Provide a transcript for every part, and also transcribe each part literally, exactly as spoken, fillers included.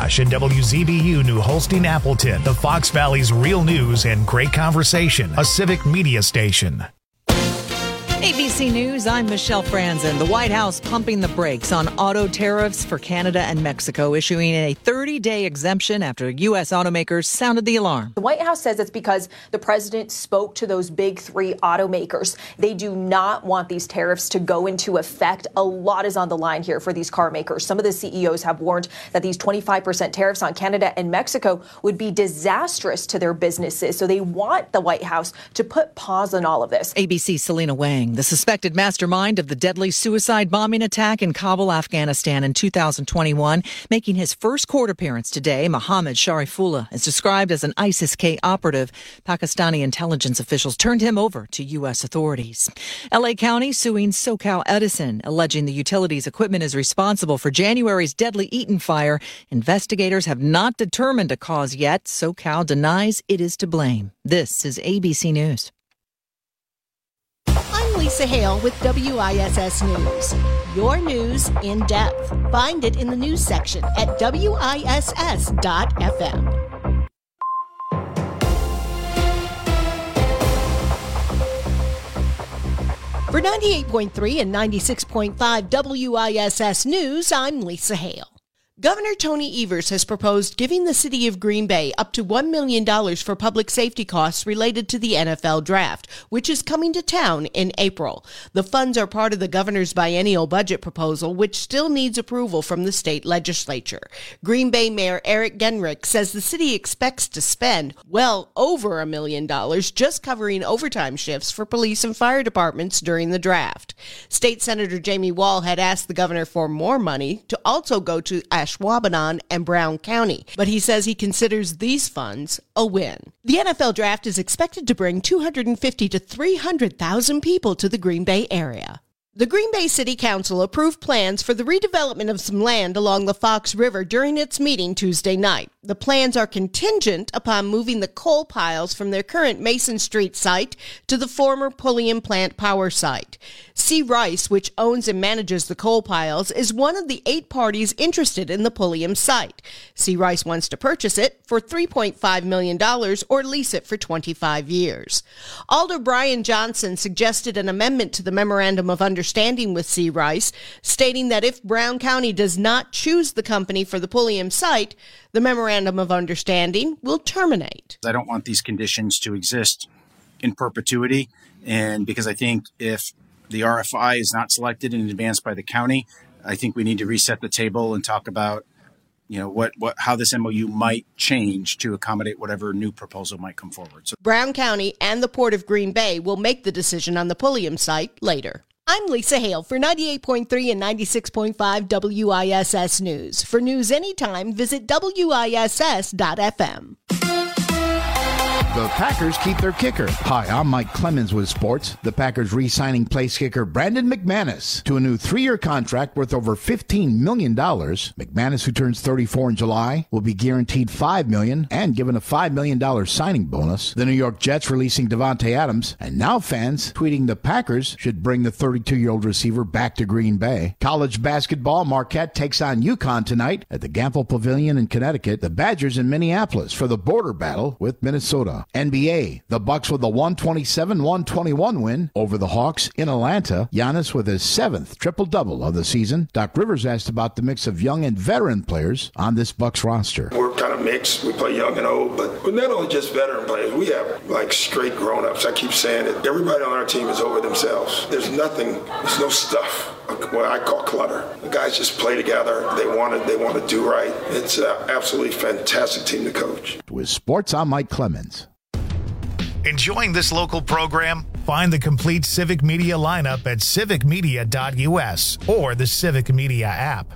McIntosh and W Z B U New Holstein Appleton, the Fox Valley's real news and great conversation, a civic media station. A B C News, I'm Michelle Franzen. The White House pumping the brakes on auto tariffs for Canada and Mexico, issuing a thirty-day exemption after U S automakers sounded the alarm. The White House says it's because the president spoke to those big three automakers. They do not want these tariffs to go into effect. A lot is on the line here for these car makers. Some of the C E Os have warned that these twenty-five percent tariffs on Canada and Mexico would be disastrous to their businesses. So they want the White House to put pause on all of this. A B C's Selena Wang. The suspected mastermind of the deadly suicide bombing attack in Kabul, Afghanistan in two thousand twenty-one, making his first court appearance today, Mohammad Sharifullah is described as an ISIS-K operative. Pakistani intelligence officials turned him over to U S authorities. L A County suing SoCal Edison, alleging the utility's equipment is responsible for January's deadly Eaton fire. Investigators have not determined a cause yet. SoCal denies it is to blame. This is A B C News. I'm Lisa Hale with W I S S News. Your news in depth. Find it in the news section at W I S S dot F M. For ninety-eight point three and ninety-six point five W I S S News, I'm Lisa Hale. Governor Tony Evers has proposed giving the city of Green Bay up to one million dollars for public safety costs related to the N F L draft, which is coming to town in April. The funds are part of the governor's biennial budget proposal, which still needs approval from the state legislature. Green Bay Mayor Eric Genrich says the city expects to spend well over a million dollars just covering overtime shifts for police and fire departments during the draft. State Senator Jamie Wall had asked the governor for more money to also go to Ashwaubenon and Brown County, but he says he considers these funds a win. The N F L draft is expected to bring two hundred fifty to three hundred thousand people to the Green Bay area. The Green Bay City Council approved plans for the redevelopment of some land along the Fox River during its meeting Tuesday night. The plans are contingent upon moving the coal piles from their current Mason Street site to the former Pulliam Plant Power site. C. Rice, which owns and manages the coal piles, is one of the eight parties interested in the Pulliam site. C. Rice wants to purchase it for three point five million dollars or lease it for twenty-five years. Alder Brian Johnson suggested an amendment to the Memorandum of Understanding with C. Rice, stating that if Brown County does not choose the company for the Pulliam site, the Memorandum of Understanding will terminate. I don't want these conditions to exist in perpetuity, and because I think if the R F I is not selected in advance by the county, I think we need to reset the table and talk about, you know, what, what how this M O U might change to accommodate whatever new proposal might come forward. So Brown County and the Port of Green Bay will make the decision on the Pulliam site later. I'm Lisa Hale for ninety-eight point three and ninety-six point five W I S S News. For news anytime, visit W I S S dot F M. The Packers keep their kicker. Hi, I'm Mike Clemens with sports. The Packers re-signing place kicker Brandon McManus to a new three-year contract worth over fifteen million dollars. McManus, who turns thirty-four in July, will be guaranteed five million dollars and given a five million dollars signing bonus. The New York Jets releasing Devontae Adams, and now fans tweeting the Packers should bring the thirty-two-year-old receiver back to Green Bay. College basketball, Marquette takes on UConn tonight at the Gampel Pavilion in Connecticut. The Badgers in Minneapolis for the border battle with Minnesota. N B A, the Bucks with a one twenty-seven one twenty-one win over the Hawks in Atlanta. Giannis with his seventh triple-double of the season. Doc Rivers asked about the mix of young and veteran players on this Bucks roster. We're kind of mixed. We play young and old, but we're not only just veteran players. We have like straight grown-ups. I keep saying it. Everybody on our team is over themselves. There's nothing, there's no stuff, what I call clutter. The guys just play together. They want to, they want to do right. It's an absolutely fantastic team to coach. With sports, I'm Mike Clemens. Enjoying this local program? Find the complete Civic Media lineup at civic media dot U S or the Civic Media app.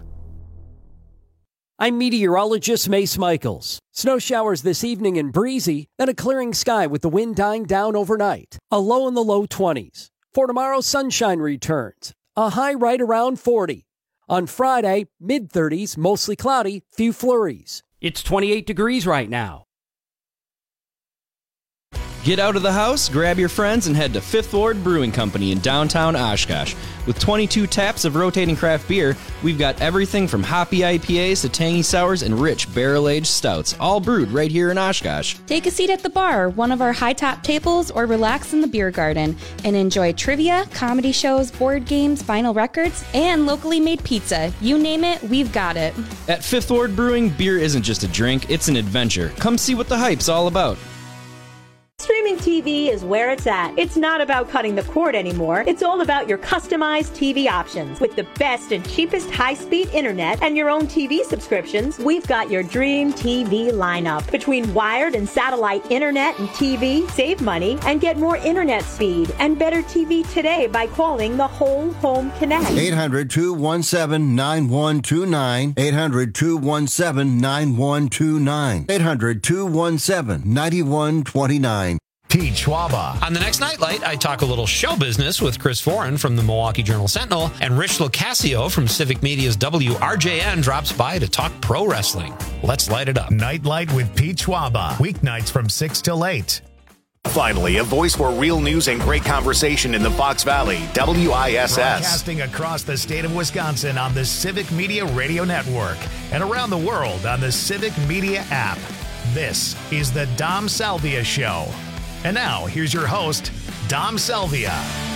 I'm meteorologist Mace Michaels. Snow showers this evening and breezy, then a clearing sky with the wind dying down overnight. A low in the low twenties. For tomorrow, sunshine returns. A high right around forty. On Friday, mid-thirties, mostly cloudy, few flurries. It's twenty-eight degrees right now. Get out of the house, grab your friends, and head to Fifth Ward Brewing Company in downtown Oshkosh. With twenty-two taps of rotating craft beer, we've got everything from hoppy I P As to tangy sours and rich barrel-aged stouts, all brewed right here in Oshkosh. Take a seat at the bar, one of our high-top tables, or relax in the beer garden and enjoy trivia, comedy shows, board games, vinyl records, and locally made pizza. You name it, we've got it. At Fifth Ward Brewing, beer isn't just a drink, it's an adventure. Come see what the hype's all about. Streaming T V is where it's at. It's not about cutting the cord anymore. It's all about your customized T V options. With the best and cheapest high-speed internet and your own T V subscriptions, we've got your dream T V lineup. Between wired and satellite internet and T V, save money and get more internet speed and better T V today by calling the Whole Home Connect. eight hundred, two one seven, nine one two nine. eight hundred, two one seven, nine one two nine. eight hundred, two one seven, nine one two nine. Pete Schwaba. On the next Nightlight, I talk a little show business with Chris Foran from the Milwaukee Journal-Sentinel, and Rich Locascio from Civic Media's W R J N drops by to talk pro wrestling. Let's light it up. Nightlight with Pete Schwaba. Weeknights from six till eight. Finally, a voice for real news and great conversation in the Fox Valley, W I S S. Broadcasting across the state of Wisconsin on the Civic Media Radio Network and around the world on the Civic Media app. This is the Dom Salvia Show. And now, here's your host, Dom Salvia.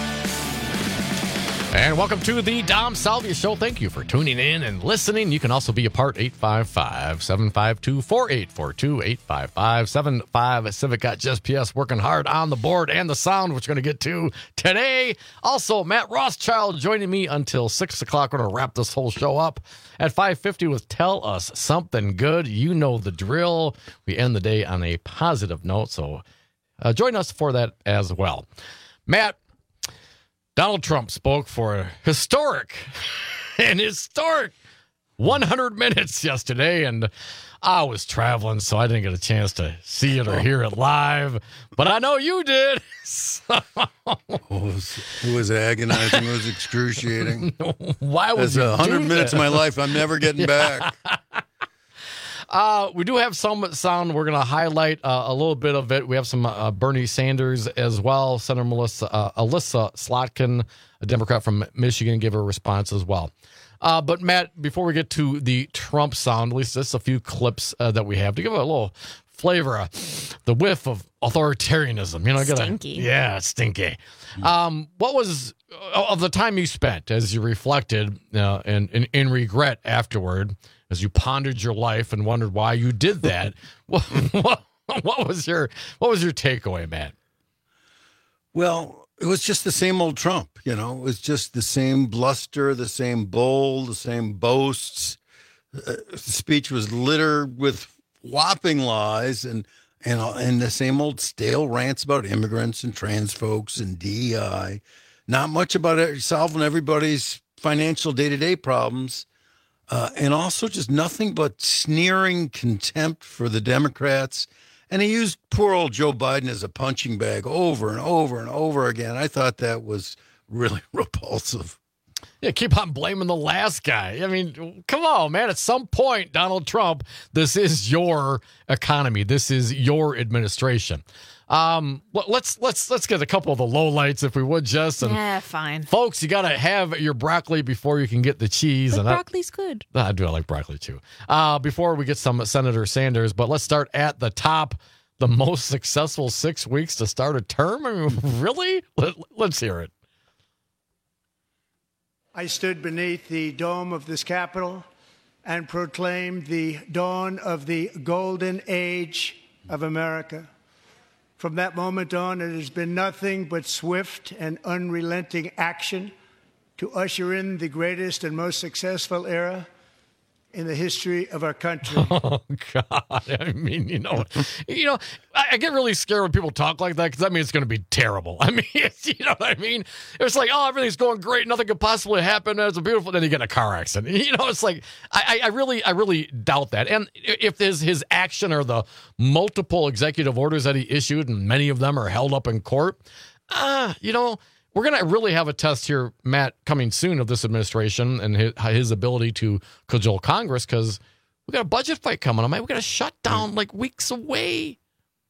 And welcome to the Dom Salvia Show. Thank you for tuning in and listening. You can also be a part, eight five five, seven five two, four eight four two, eight five five, seven five. Civic got G P S working hard on the board and the sound, which we're going to get to today. Also, Matt Rothschild joining me until six o'clock. We're going to wrap this whole show up at five fifty with Tell Us Something Good. You know the drill. We end the day on a positive note, so Uh, join us for that as well. Matt, Donald Trump spoke for a historic, an historic one hundred minutes yesterday, and I was traveling, so I didn't get a chance to see it or hear it live, but I know you did. So. It was, it was agonizing. It was excruciating. Why was it? one hundred minutes of my life I'm never getting back. Uh, we do have some sound. We're going to highlight uh, a little bit of it. We have some uh, Bernie Sanders as well. Senator Melissa, uh, Alyssa Slotkin, a Democrat from Michigan, gave a response as well. Uh, but, Matt, before we get to the Trump sound, at least just a few clips uh, that we have to give it a little flavor, uh, the whiff of authoritarianism. You know, gotta, stinky. Yeah, stinky. Um, what was, of the time you spent as you reflected uh, and, and in regret afterward, as you pondered your life and wondered why you did that, what, what, what was your what was your takeaway, Matt? Well, it was just the same old Trump, you know. It was just the same bluster, the same bull, the same boasts. Uh, the speech was littered with whopping lies and and and the same old stale rants about immigrants and trans folks and D E I. Not much about it, solving everybody's financial day-to-day problems. Uh, and also just nothing but sneering contempt for the Democrats. And he used poor old Joe Biden as a punching bag over and over and over again. I thought that was really repulsive. Yeah, keep on blaming the last guy. I mean, come on, man. At some point, Donald Trump, this is your economy. This is your administration. Um, let's let's let's get a couple of the lowlights, if we would, Jess. And yeah, fine. Folks, you got to have your broccoli before you can get the cheese. But and broccoli's I, good. I do. I like broccoli too. Uh, before we get some Senator Sanders, but let's start at the top. The most successful six weeks to start a term. I mean, really? Let, let's hear it. I stood beneath the dome of this Capitol and proclaimed the dawn of the golden age of America. From that moment on, it has been nothing but swift and unrelenting action to usher in the greatest and most successful era in the history of our country. Oh, God. I mean, you know, you know, I, I get really scared when people talk like that because that means it's going to be terrible. I mean, it's, you know what I mean? It's like, oh, everything's going great. Nothing could possibly happen. It's a beautiful. Then you get in a car accident. You know, it's like, I, I really, I really doubt that. And if there's his action or the multiple executive orders that he issued, and many of them are held up in court, ah, uh, you know, we're going to really have a test here, Matt, coming soon of this administration and his, his ability to cajole Congress, because we got a budget fight coming on. We got a shutdown like weeks away.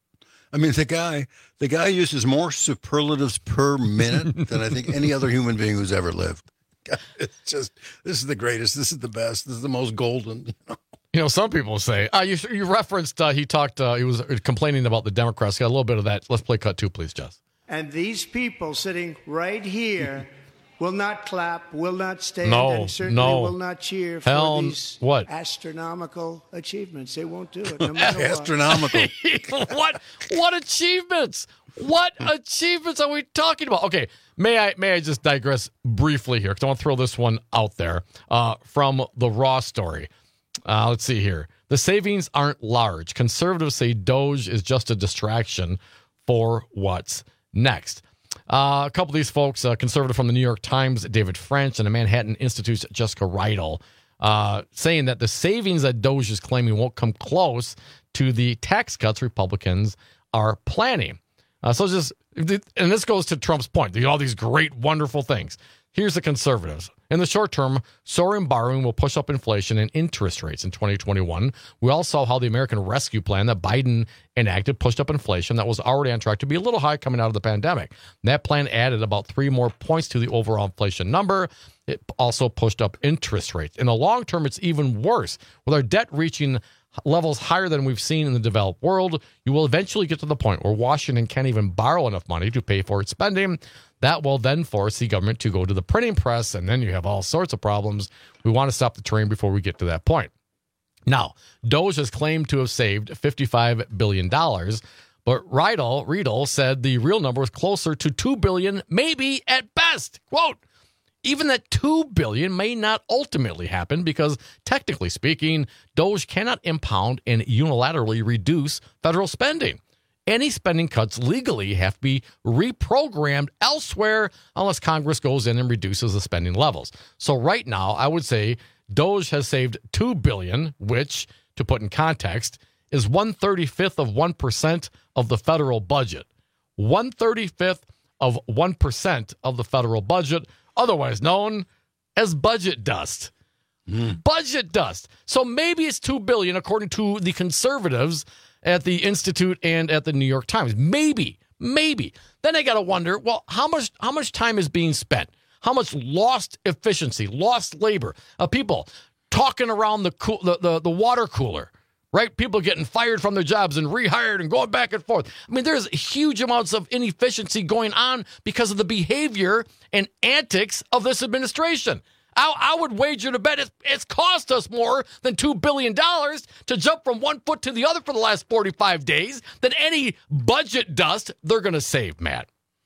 I mean, the guy, the guy uses more superlatives per minute than I think any other human being who's ever lived. It's just, this is the greatest. This is the best. This is the most golden. You know, you know some people say, uh, you, you referenced, uh, he talked, uh, he was complaining about the Democrats. Got a little bit of that. Let's play cut two, please, Jess. And these people sitting right here will not clap, will not stand, no, and certainly no. will not cheer for Hell, these what? astronomical achievements. They won't do it. No matter astronomical. what. what? What achievements? What achievements are we talking about? Okay, may I may I just digress briefly here because I want to throw this one out there uh, from the Raw story. Uh, let's see here. The savings aren't large. Conservatives say Doge is just a distraction for what's next. Uh, a couple of these folks, a conservative from the New York Times, David French, and the Manhattan Institute's Jessica Reidel, uh, saying that the savings that Doge is claiming won't come close to the tax cuts Republicans are planning. Uh, so just, and this goes to Trump's point, all these great, wonderful things. Here's the conservatives. In the short term, soaring borrowing will push up inflation and interest rates in twenty twenty-one. We all saw how the American Rescue Plan that Biden enacted pushed up inflation that was already on track to be a little high coming out of the pandemic. That plan added about three more points to the overall inflation number. It also pushed up interest rates. In the long term, it's even worse. With our debt reaching levels higher than we've seen in the developed world, you will eventually get to the point where Washington can't even borrow enough money to pay for its spending. That will then force the government to go to the printing press, and then you have all sorts of problems. We want to stop the train before we get to that point. Now, Doge has claimed to have saved fifty-five billion dollars, but Riedel, Riedel said the real number was closer to two billion dollars, maybe at best. Quote, even that two billion dollars may not ultimately happen because, technically speaking, Doge cannot impound and unilaterally reduce federal spending. Any spending cuts legally have to be reprogrammed elsewhere unless Congress goes in and reduces the spending levels. So right now, I would say Doge has saved two billion dollars, which, to put in context, is one thirty-fifth of one percent of the federal budget. one thirty-fifth of one percent of the federal budget, otherwise known as budget dust. Mm. Budget dust. So maybe it's two billion dollars according to the conservatives at the Institute and at the New York Times. Maybe, maybe. Then I got to wonder, well, how much how much time is being spent? How much lost efficiency, lost labor of people talking around the, cool, the, the, the water cooler, right? People getting fired from their jobs and rehired and going back and forth. I mean, there's huge amounts of inefficiency going on because of the behavior and antics of this administration. I, I would wager to bet it's, it's cost us more than two billion dollars to jump from one foot to the other for the last forty-five days than any budget dust they're going to save, Matt.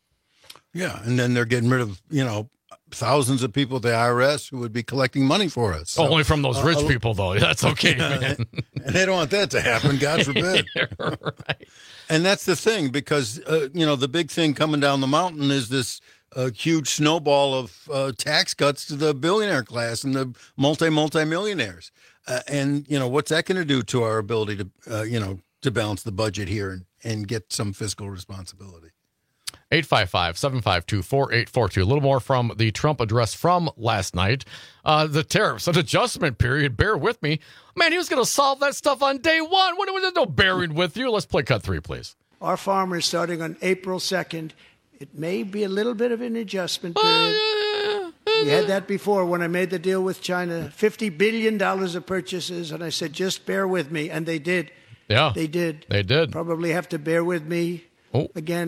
Yeah, and then they're getting rid of, you know, thousands of people at the I R S who would be collecting money for us. So, Only from those rich uh, people, though. That's okay, yeah, man. And they don't want that to happen, God forbid. Right. And that's the thing, because, uh, you know, the big thing coming down the mountain is this a huge snowball of uh, tax cuts to the billionaire class and the multi multi millionaires, uh, and you know what's that going to do to our ability to uh, you know to balance the budget here and, and get some fiscal responsibility. eight five five, seven five two, four eight four two. A little more from the Trump address from last night. Uh, the tariffs, an adjustment period. Bear with me, man. He was going to solve that stuff on day one. What? There's no bearing with you. Let's play cut three, please. Our farmers, starting on April second. It may be a little bit of an adjustment period. We had that before when I made the deal with China. fifty billion dollars of purchases, and I said, just bear with me. And they did. Yeah. They did. They did. Probably have to bear with me oh. again.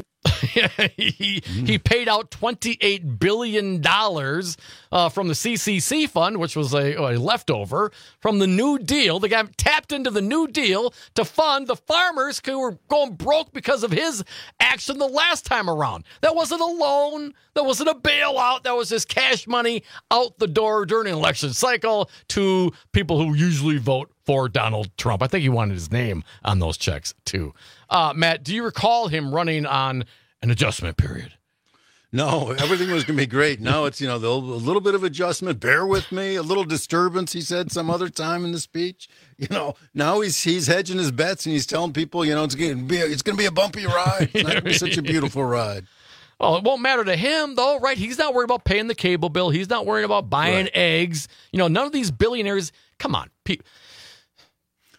he, he paid out twenty-eight billion dollars uh, from the C C C fund, which was a, a leftover from the New Deal. The guy tapped into the New Deal to fund the farmers who were going broke because of his action the last time around. That wasn't a loan. That wasn't a bailout. That was just cash money out the door during an election cycle to people who usually vote for Donald Trump. I think he wanted his name on those checks, too. Uh, Matt, do you recall him running on an adjustment period? No, everything was going to be great. Now it's, you know, the, a little bit of adjustment. Bear with me. A little disturbance, he said some other time in the speech. You know, now he's he's hedging his bets and he's telling people, you know, it's going to be a, it's going to be a bumpy ride. It's not going to be such a beautiful ride. Oh, it won't matter to him, though, right? He's not worried about paying the cable bill. He's not worried about buying right. eggs. You know, none of these billionaires. Come on, people.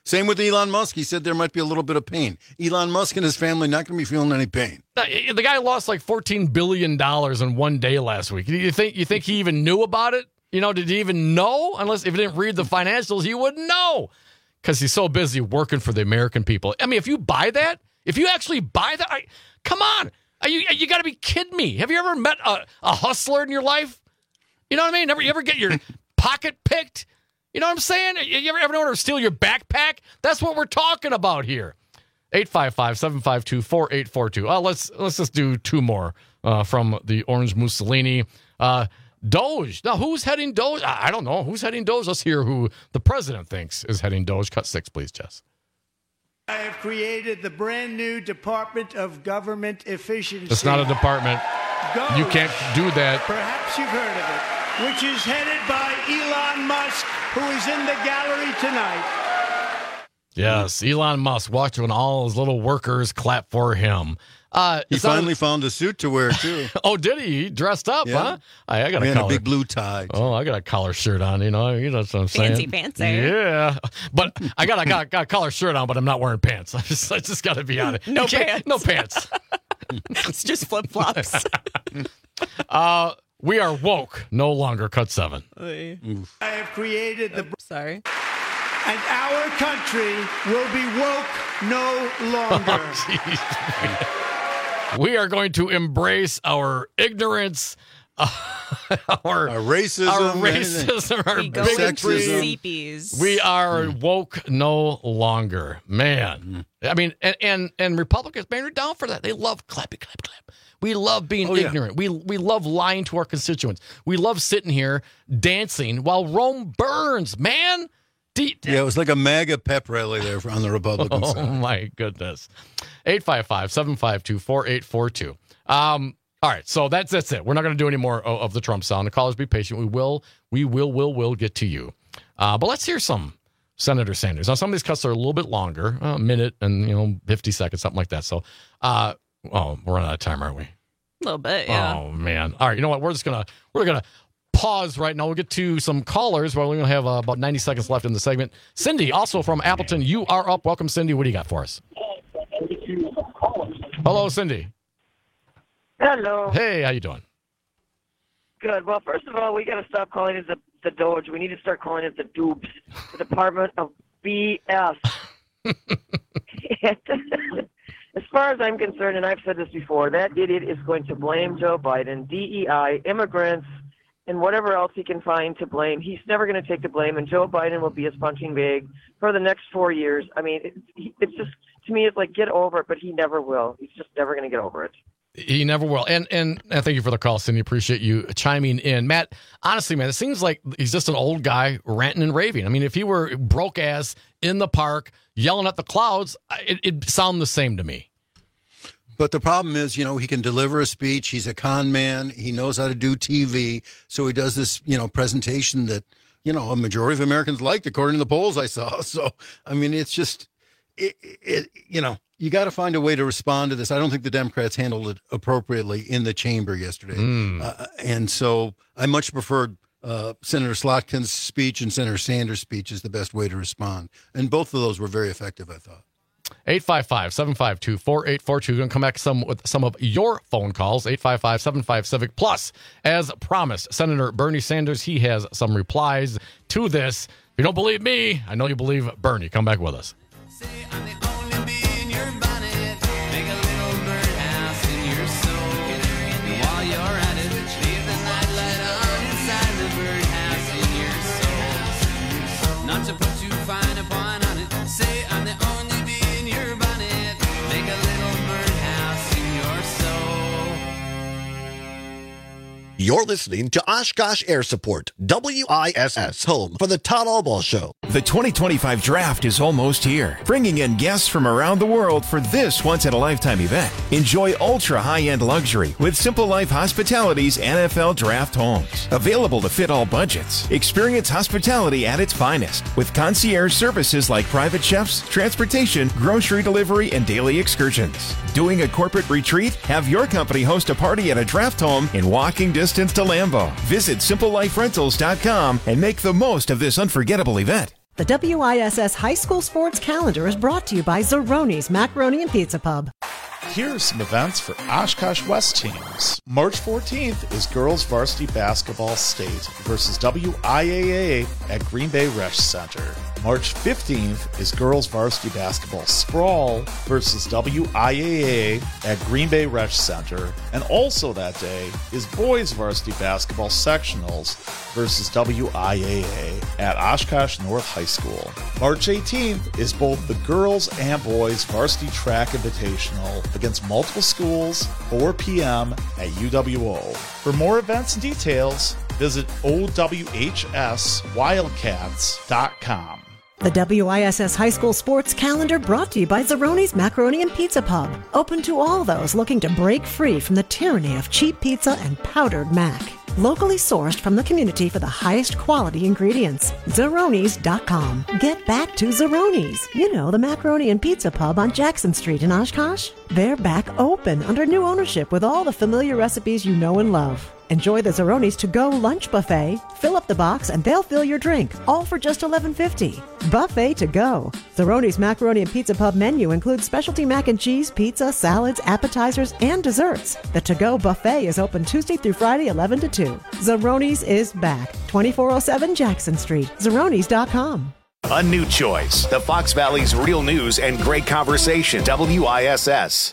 Same with Elon Musk. He said there might be a little bit of pain. Elon Musk and his family not going to be feeling any pain. The guy lost like fourteen billion dollars in one day last week. You think you think he even knew about it? You know, did he even know? Unless if he didn't read the financials, he wouldn't know. Because he's so busy working for the American people. I mean, if you buy that, if you actually buy that, I, come on. Are you you got to be kidding me. Have you ever met a, a hustler in your life? You know what I mean? Never, you ever get your pocket picked? You know what I'm saying? You ever, ever know how to steal your backpack? That's what we're talking about here. eight five five, seven five two, four eight four two. Uh, let's let's just do two more uh, from the Orange Mussolini. Uh, Doge. Now, who's heading Doge? I, I don't know. Who's heading Doge? Let's hear who the president thinks is heading Doge. Cut six, please, Jess. I have created the brand new Department of Government Efficiency. It's not a department. Go. You can't do that. Perhaps you've heard of it. Which is headed by Elon Musk, who is in the gallery tonight. Yes, Elon Musk watching all his little workers clap for him. Uh, he finally that, found a suit to wear, too. Oh, did he? He dressed up, yeah. huh? I, I got a, collar. a big blue tie. Oh, I got a collar shirt on, you know. You know what I'm fancy, saying? Fancy, fancy. Yeah. But I got, I got, got a collar shirt on, but I'm not wearing pants. I just, I just got to be honest. No pants. No pants. It's just flip-flops. uh... We are woke, no longer cut seven. I have created the... Oh, sorry. And our country will be woke no longer. Oh, we are going to embrace our ignorance, uh, our, our racism, our racism, our we bigotry. We are mm. woke no longer. Man. Mm. I mean, and, and, and Republicans, man, are down for that. They love clappy, clap, clap. We love being oh, ignorant. Yeah. We we love lying to our constituents. We love sitting here dancing while Rome burns, man. D- yeah, it was like a MAGA pep rally there on the Republican oh, side. Oh, my goodness. eight five five, seven five two, four eight four two. Um, all right, so that's that's it. We're not going to do any more of, of the Trump sound. The callers, be patient. We will, we will, will, will get to you. Uh, but let's hear some Senator Sanders. Now, some of these cuts are a little bit longer, a minute and, you know, fifty seconds, something like that. So, uh, oh, we're running out of time, aren't we? A little bit, yeah. Oh, man. All right, you know what? We're just going to, we're going to pause right now. We'll get to some callers. Well, we're going to have uh, about ninety seconds left in the segment. Cindy, also from Appleton, you are up. Welcome, Cindy. What do you got for us? Hello, Cindy. Hello. Hey, how you doing? Good. Well, first of all, we got to stop calling it the, the Doge. We need to start calling it the Doobs, the Department of B S. As far as I'm concerned, and I've said this before, that idiot is going to blame Joe Biden, D E I, immigrants, and whatever else he can find to blame. He's never going to take the blame, and Joe Biden will be his punching bag for the next four years. I mean, it, it's just, to me, it's like, get over it, but he never will. He's just never going to get over it. He never will. And, and and thank you for the call, Cindy. Appreciate you chiming in. Matt, honestly, man, it seems like he's just an old guy ranting and raving. I mean, if he were broke ass in the park yelling at the clouds, it, it'd sound the same to me. But the problem is, you know, he can deliver a speech. He's a con man. He knows how to do T V. So he does this, you know, presentation that, you know, a majority of Americans liked, according to the polls I saw. So, I mean, it's just, it, it you know, you got to find a way to respond to this. I don't think the Democrats handled it appropriately in the chamber yesterday. Mm. Uh, and so I much preferred uh, Senator Slotkin's speech and Senator Sanders' speech is the best way to respond. And both of those were very effective, I thought. eight five five, seven five two, four eight four two. We're going to come back some with some of your phone calls. eight five five, seven five, Civic. Plus, as promised, Senator Bernie Sanders, he has some replies to this. If you don't believe me, I know you believe Bernie. Come back with us. Not to put too fine a point on it. Say I'm the only bee in your bonnet. Make a little birdhouse in your soul. You're listening to Oshkosh Air Support, W I S S, home for the Todd Albaugh Show. The twenty twenty-five draft is almost here, bringing in guests from around the world for this once-in-a-lifetime event. Enjoy ultra-high-end luxury with Simple Life Hospitality's N F L Draft Homes. Available to fit all budgets. Experience hospitality at its finest with concierge services like private chefs, transportation, grocery delivery, and daily excursions. Doing a corporate retreat? Have your company host a party at a draft home in walking distance to Lambeau. Visit simple life rentals dot com and make the most of this unforgettable event. The W I S S High School Sports Calendar is brought to you by Zeroni's Macaroni and Pizza Pub. Here are some events for Oshkosh West teams. March fourteenth is Girls Varsity Basketball State versus W I A A at Green Bay Resch Center. March fifteenth is Girls Varsity Basketball Sprawl versus W I A A at Green Bay Resch Center. And also that day is Boys Varsity Basketball Sectionals versus W I A A at Oshkosh North High School. March eighteenth is both the Girls and Boys Varsity Track Invitational against multiple schools, four p.m. at U W O. For more events and details, visit O W H S wildcats dot com. The W I S S High School Sports Calendar brought to you by Zeroni's Macaroni and Pizza Pub. Open to all those looking to break free from the tyranny of cheap pizza and powdered mac. Locally sourced from the community for the highest quality ingredients. Zeronis dot com. Get back to Zeroni's. You know, the Macaroni and Pizza Pub on Jackson Street in Oshkosh. They're back open under new ownership with all the familiar recipes you know and love. Enjoy the Zeroni's to-go lunch buffet. Fill up the box and they'll fill your drink, all for just eleven fifty. Buffet to go. Zeroni's Macaroni and Pizza Pub menu includes specialty mac and cheese, pizza, salads, appetizers, and desserts. The to-go buffet is open Tuesday through Friday, eleven to two. Zeroni's is back. twenty-four oh seven Jackson Street. Zeronis dot com. A new choice. The Fox Valley's real news and great conversation. W I S S.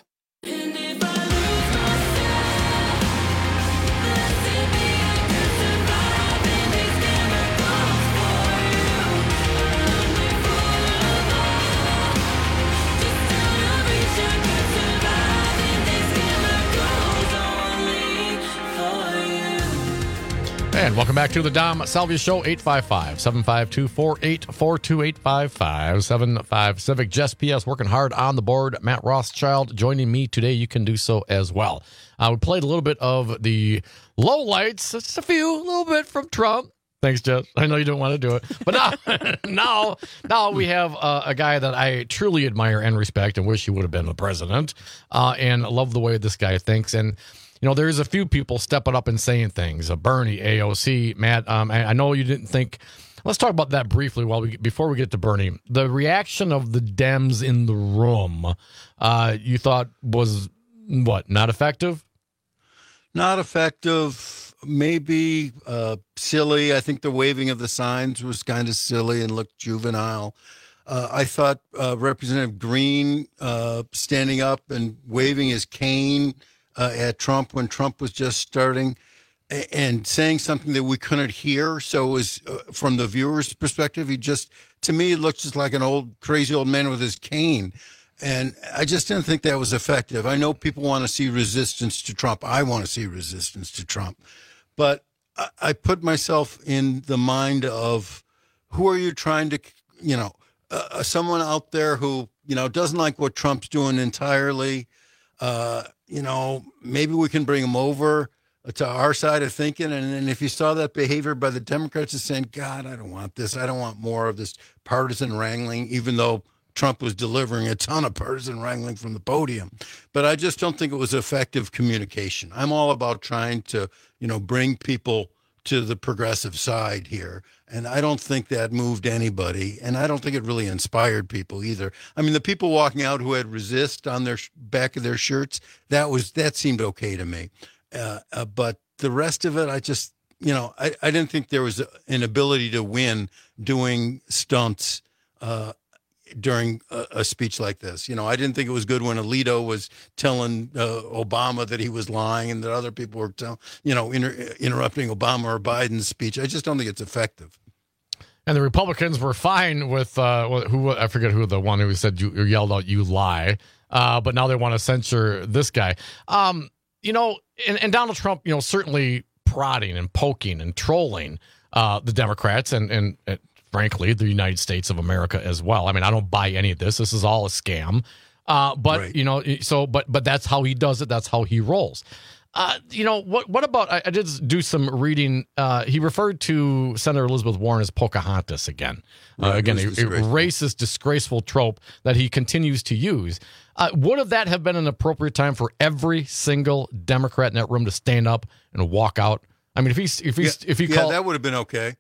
And welcome back to the Dom Salvia Show, eight five five, seven five two, four eight four two, eight five five, seven five Civic. Jess P S working hard on the board. Matt Rothschild joining me today. You can do so as well. Uh, we played a little bit of the low lights, just a few, a little bit from Trump. Thanks, Jess. I know you don't want to do it. But now, now, now we have uh, a guy that I truly admire and respect and wish he would have been the president, uh, and love the way this guy thinks. And you know, there's a few people stepping up and saying things. Uh, Bernie, A O C, Matt. Um, I, I know you didn't think. Let's talk about that briefly while we before we get to Bernie. The reaction of the Dems in the room, uh, you thought was what? Not effective? Not effective. Maybe uh, silly. I think the waving of the signs was kind of silly and looked juvenile. Uh, I thought uh, Representative Green uh, standing up and waving his cane Uh, at Trump when Trump was just starting and saying something that we couldn't hear. So it was uh, from the viewer's perspective, he just, to me, it looked just like an old, crazy old man with his cane. And I just didn't think that was effective. I know people want to see resistance to Trump. I want to see resistance to Trump. But I, I put myself in the mind of who are you trying to, you know, uh, someone out there who, you know, doesn't like what Trump's doing entirely. Uh, you know, maybe we can bring him over to our side of thinking. And then if you saw that behavior by the Democrats is saying, God, I don't want this. I don't want more of this partisan wrangling, even though Trump was delivering a ton of partisan wrangling from the podium. But I just don't think it was effective communication. I'm all about trying to, you know, bring people to the progressive side here. And I don't think that moved anybody. And I don't think it really inspired people either. I mean, the people walking out who had resist on their sh- back of their shirts, that was, that seemed okay to me. Uh, uh, but the rest of it, I just, you know, I, I didn't think there was a, an ability to win doing stunts uh, during a, a speech like this. You know, I didn't think it was good when Alito was telling uh, Obama that he was lying and that other people were, tell, you know, inter- interrupting Obama or Biden's speech. I just don't think it's effective. And the Republicans were fine with uh, who I forget who the one who said you, you yelled out "you lie," uh, but now they want to censure this guy. Um, you know, and, and Donald Trump, you know, certainly prodding and poking and trolling uh, the Democrats and, and and frankly the United States of America as well. I mean, I don't buy any of this. This is all a scam. Uh, but right. you know, so but but that's how he does it. That's how he rolls. Uh, you know, what What about, I, I did do some reading. Uh, he referred to Senator Elizabeth Warren as Pocahontas again. Uh, right, again, a, a racist, disgraceful trope that he continues to use. Uh, would that have been an appropriate time for every single Democrat in that room to stand up and walk out? I mean, if he's, if he's, yeah, if he yeah, called, that would have been okay. Yeah.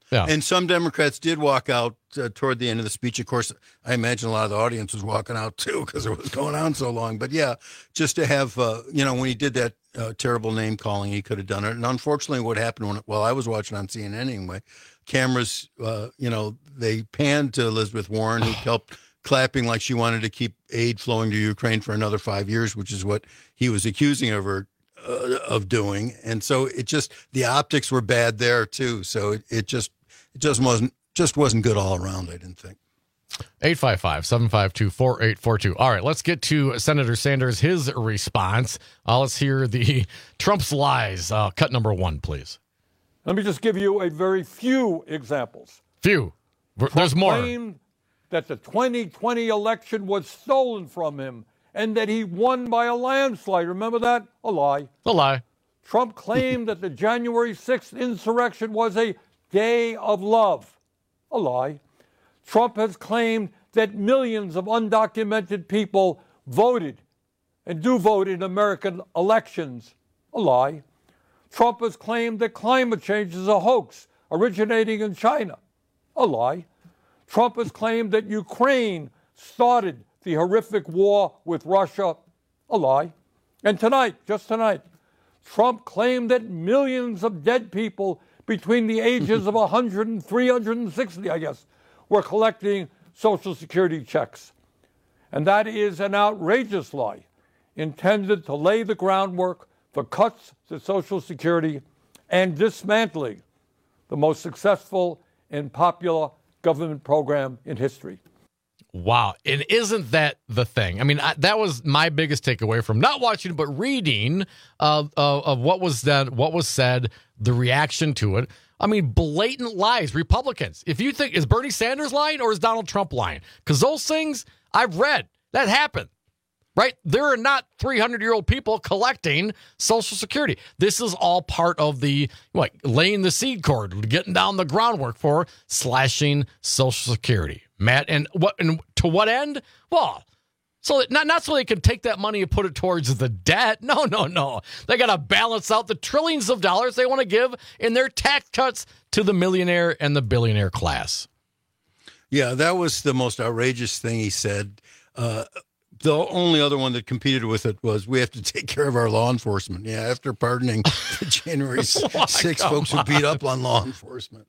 Yeah. And some Democrats did walk out uh, toward the end of the speech. Of course, I imagine a lot of the audience was walking out too because it was going on so long. But yeah, just to have, uh, you know, when he did that uh, terrible name calling, he could have done it. And unfortunately, what happened when, well, I was watching on C N N anyway, cameras, uh, you know, they panned to Elizabeth Warren, who kept clapping like she wanted to keep aid flowing to Ukraine for another five years, which is what he was accusing of her uh, of doing. And so it just, the optics were bad there too. So it, it just, it just wasn't, just wasn't good all around, I didn't think. eight five five, seven five two, four eight four two. All right, let's get to Senator Sanders, his response. Uh, let's hear the Trump's lies. Uh, cut number one, please. Let me just give you a very few examples. Few. There's Trump more. Claimed that the twenty twenty election was stolen from him and that he won by a landslide. Remember that? A lie. A lie. Trump claimed that the January sixth insurrection was a day of love. A lie. Trump has claimed that millions of undocumented people voted and do vote in American elections. A lie. Trump has claimed that climate change is a hoax originating in China. A lie. Trump has claimed that Ukraine started the horrific war with Russia. A lie. And tonight, just tonight, Trump claimed that millions of dead people between the ages of one hundred and three hundred sixty, I guess, were collecting Social Security checks. And that is an outrageous lie intended to lay the groundwork for cuts to Social Security and dismantling the most successful and popular government program in history. Wow. And isn't that the thing? I mean, I, that was my biggest takeaway from not watching, but reading uh, uh, of what was that, what was said, the reaction to it. I mean, blatant lies. Republicans. If you think, is Bernie Sanders lying or is Donald Trump lying? Because those things I've read, that happened, right? There are not three hundred-year-old people collecting Social Security. This is all part of the, what, laying the seed cord, getting down the groundwork for slashing Social Security. Matt, and what and to what end? Well, so not not so they can take that money and put it towards the debt. No, no, no. They got to balance out the trillions of dollars they want to give in their tax cuts to the millionaire and the billionaire class. Yeah, that was the most outrageous thing he said. Uh, the only other one that competed with it was we have to take care of our law enforcement. Yeah, after pardoning the January sixth folks who beat up on law enforcement.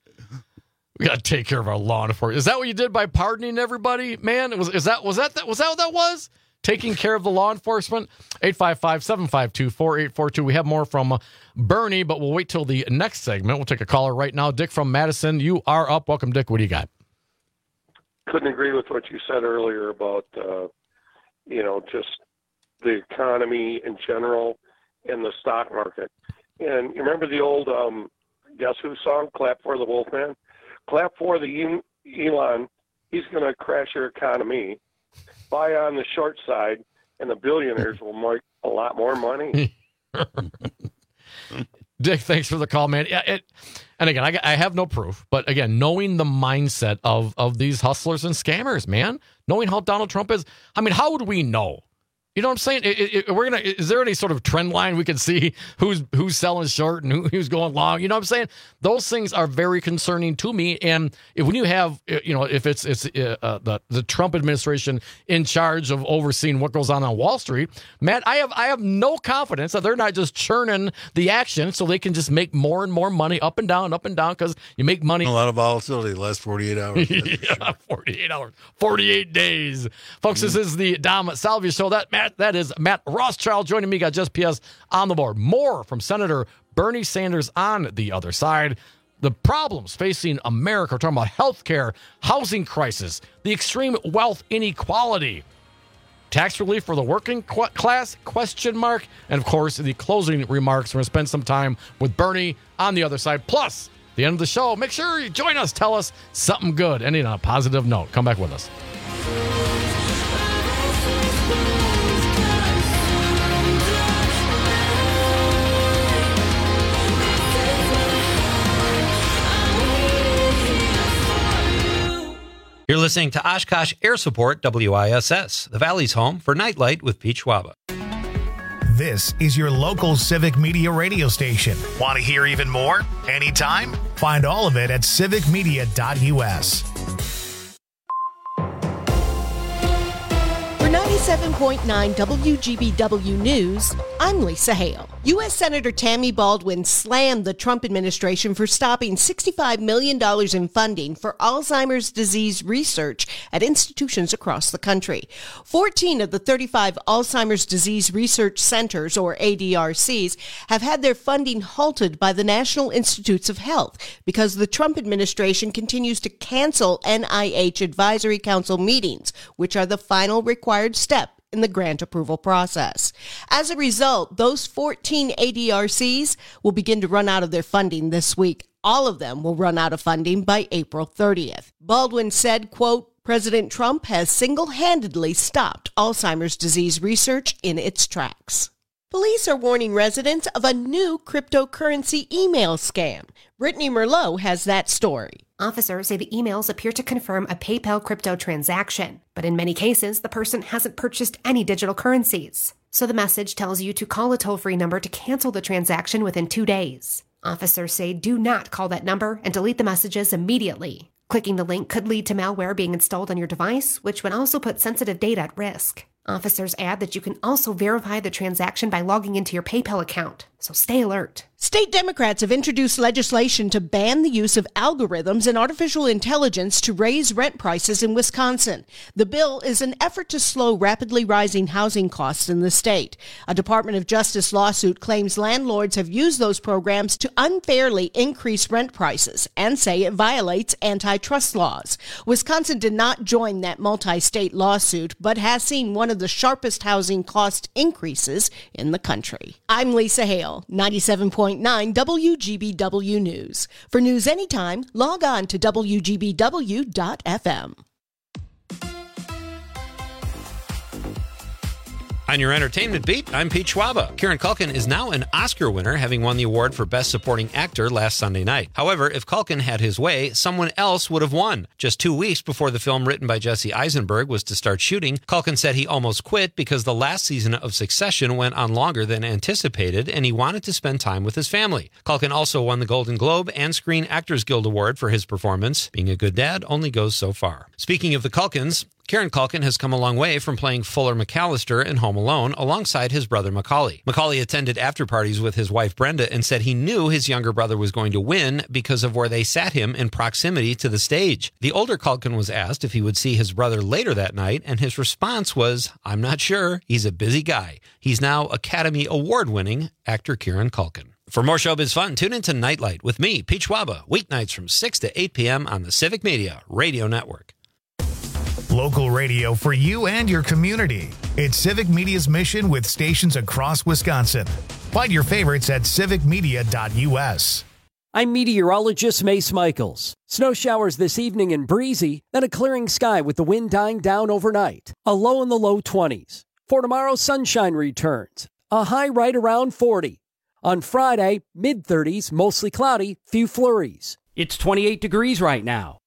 We got to take care of our law enforcement. Is that what you did by pardoning everybody, man? Was is that was that, that was that what that was? Taking care of the law enforcement? eight five five, seven five two, four eight four two. We have more from uh, Bernie, but we'll wait till the next segment. We'll take a caller right now. Dick from Madison, you are up. Welcome, Dick. What do you got? Couldn't agree with what you said earlier about, uh, you know, just the economy in general and the stock market. And you remember the old um, Guess Who song, Clap for the Wolfman? Clap for the Elon. He's going to crash your economy. Buy on the short side, and the billionaires will make a lot more money. Dick, thanks for the call, man. Yeah, it, and again, I, I have no proof, but again, knowing the mindset of of these hustlers and scammers, man, knowing how Donald Trump is, I mean, how would we know? You know what I'm saying? It, it, we're gonna. Is there any sort of trend line we can see who's who's selling short and who, who's going long? You know what I'm saying? Those things are very concerning to me. And if, when you have, you know, if it's it's uh, the the Trump administration in charge of overseeing what goes on on Wall Street, Matt, I have I have no confidence that they're not just churning the action so they can just make more and more money up and down, up and down, because you make money. A lot of volatility the last forty-eight hours. yeah, sure. forty-eight hours, forty-eight days, folks. Mm-hmm. This is the Dom Salvia Show. That Matt. That is Matt Rothschild joining me. Got Just P S on the board. More from Senator Bernie Sanders on the other side. The problems facing America. We're talking about health care, housing crisis, the extreme wealth inequality, tax relief for the working qu- class, question mark, and, of course, the closing remarks. We're going to spend some time with Bernie on the other side. Plus, the end of the show, make sure you join us. Tell us something good. Ending on a positive note. Come back with us. You're listening to Oshkosh Air Support W I S S, the Valley's home for Nightlight with Pete Schwaba. This is your local Civic Media radio station. Want to hear even more? Anytime? Find all of it at civic media dot u s. For ninety-seven point nine W G B W News, I'm Lisa Hale. U S Senator Tammy Baldwin slammed the Trump administration for stopping sixty-five million dollars in funding for Alzheimer's disease research at institutions across the country. fourteen of the thirty-five Alzheimer's disease research centers, or A D R Cs, have had their funding halted by the National Institutes of Health because the Trump administration continues to cancel N I H Advisory Council meetings, which are the final required step in the grant approval process. As a result, those fourteen A D R Cs will begin to run out of their funding this week. All of them will run out of funding by April thirtieth. Baldwin said, quote, President Trump has single-handedly stopped Alzheimer's disease research in its tracks. Police are warning residents of a new cryptocurrency email scam. Brittany Merlot has that story. Officers say the emails appear to confirm a PayPal crypto transaction, but in many cases, the person hasn't purchased any digital currencies. So the message tells you to call a toll-free number to cancel the transaction within two days. Officers say do not call that number and delete the messages immediately. Clicking the link could lead to malware being installed on your device, which would also put sensitive data at risk. Officers add that you can also verify the transaction by logging into your PayPal account, so stay alert. State Democrats have introduced legislation to ban the use of algorithms and artificial intelligence to raise rent prices in Wisconsin. The bill is an effort to slow rapidly rising housing costs in the state. A Department of Justice lawsuit claims landlords have used those programs to unfairly increase rent prices and say it violates antitrust laws. Wisconsin did not join that multi-state lawsuit, but has seen one of the sharpest housing cost increases in the country. I'm Lisa Hale, ninety-seven point nine W G B W News. For news anytime, log on to W G B W dot F M. On your entertainment beat, I'm Pete Schwaba. Kieran Culkin is now an Oscar winner, having won the award for Best Supporting Actor last Sunday night. However, if Culkin had his way, someone else would have won. Just two weeks before the film written by Jesse Eisenberg was to start shooting, Culkin said he almost quit because the last season of Succession went on longer than anticipated, and he wanted to spend time with his family. Culkin also won the Golden Globe and Screen Actors Guild Award for his performance. Being a good dad only goes so far. Speaking of the Culkins, Kieran Culkin has come a long way from playing Fuller McAllister in Home Alone alongside his brother Macaulay. Macaulay attended after-parties with his wife Brenda and said he knew his younger brother was going to win because of where they sat him in proximity to the stage. The older Culkin was asked if he would see his brother later that night, and his response was, I'm not sure. He's a busy guy. He's now Academy Award-winning actor Kieran Culkin. For more showbiz fun, tune into Nightlight with me, Pete Schwaba, weeknights from six to eight p.m. on the Civic Media Radio Network. Local radio for you and your community. It's Civic Media's mission with stations across Wisconsin. Find your favorites at civic media dot u s. I'm meteorologist Mace Michaels. Snow showers this evening and breezy, then a clearing sky with the wind dying down overnight. A low in the low twenties. For tomorrow, sunshine returns. A high right around forty. On Friday, mid-thirties, mostly cloudy, few flurries. It's twenty-eight degrees right now.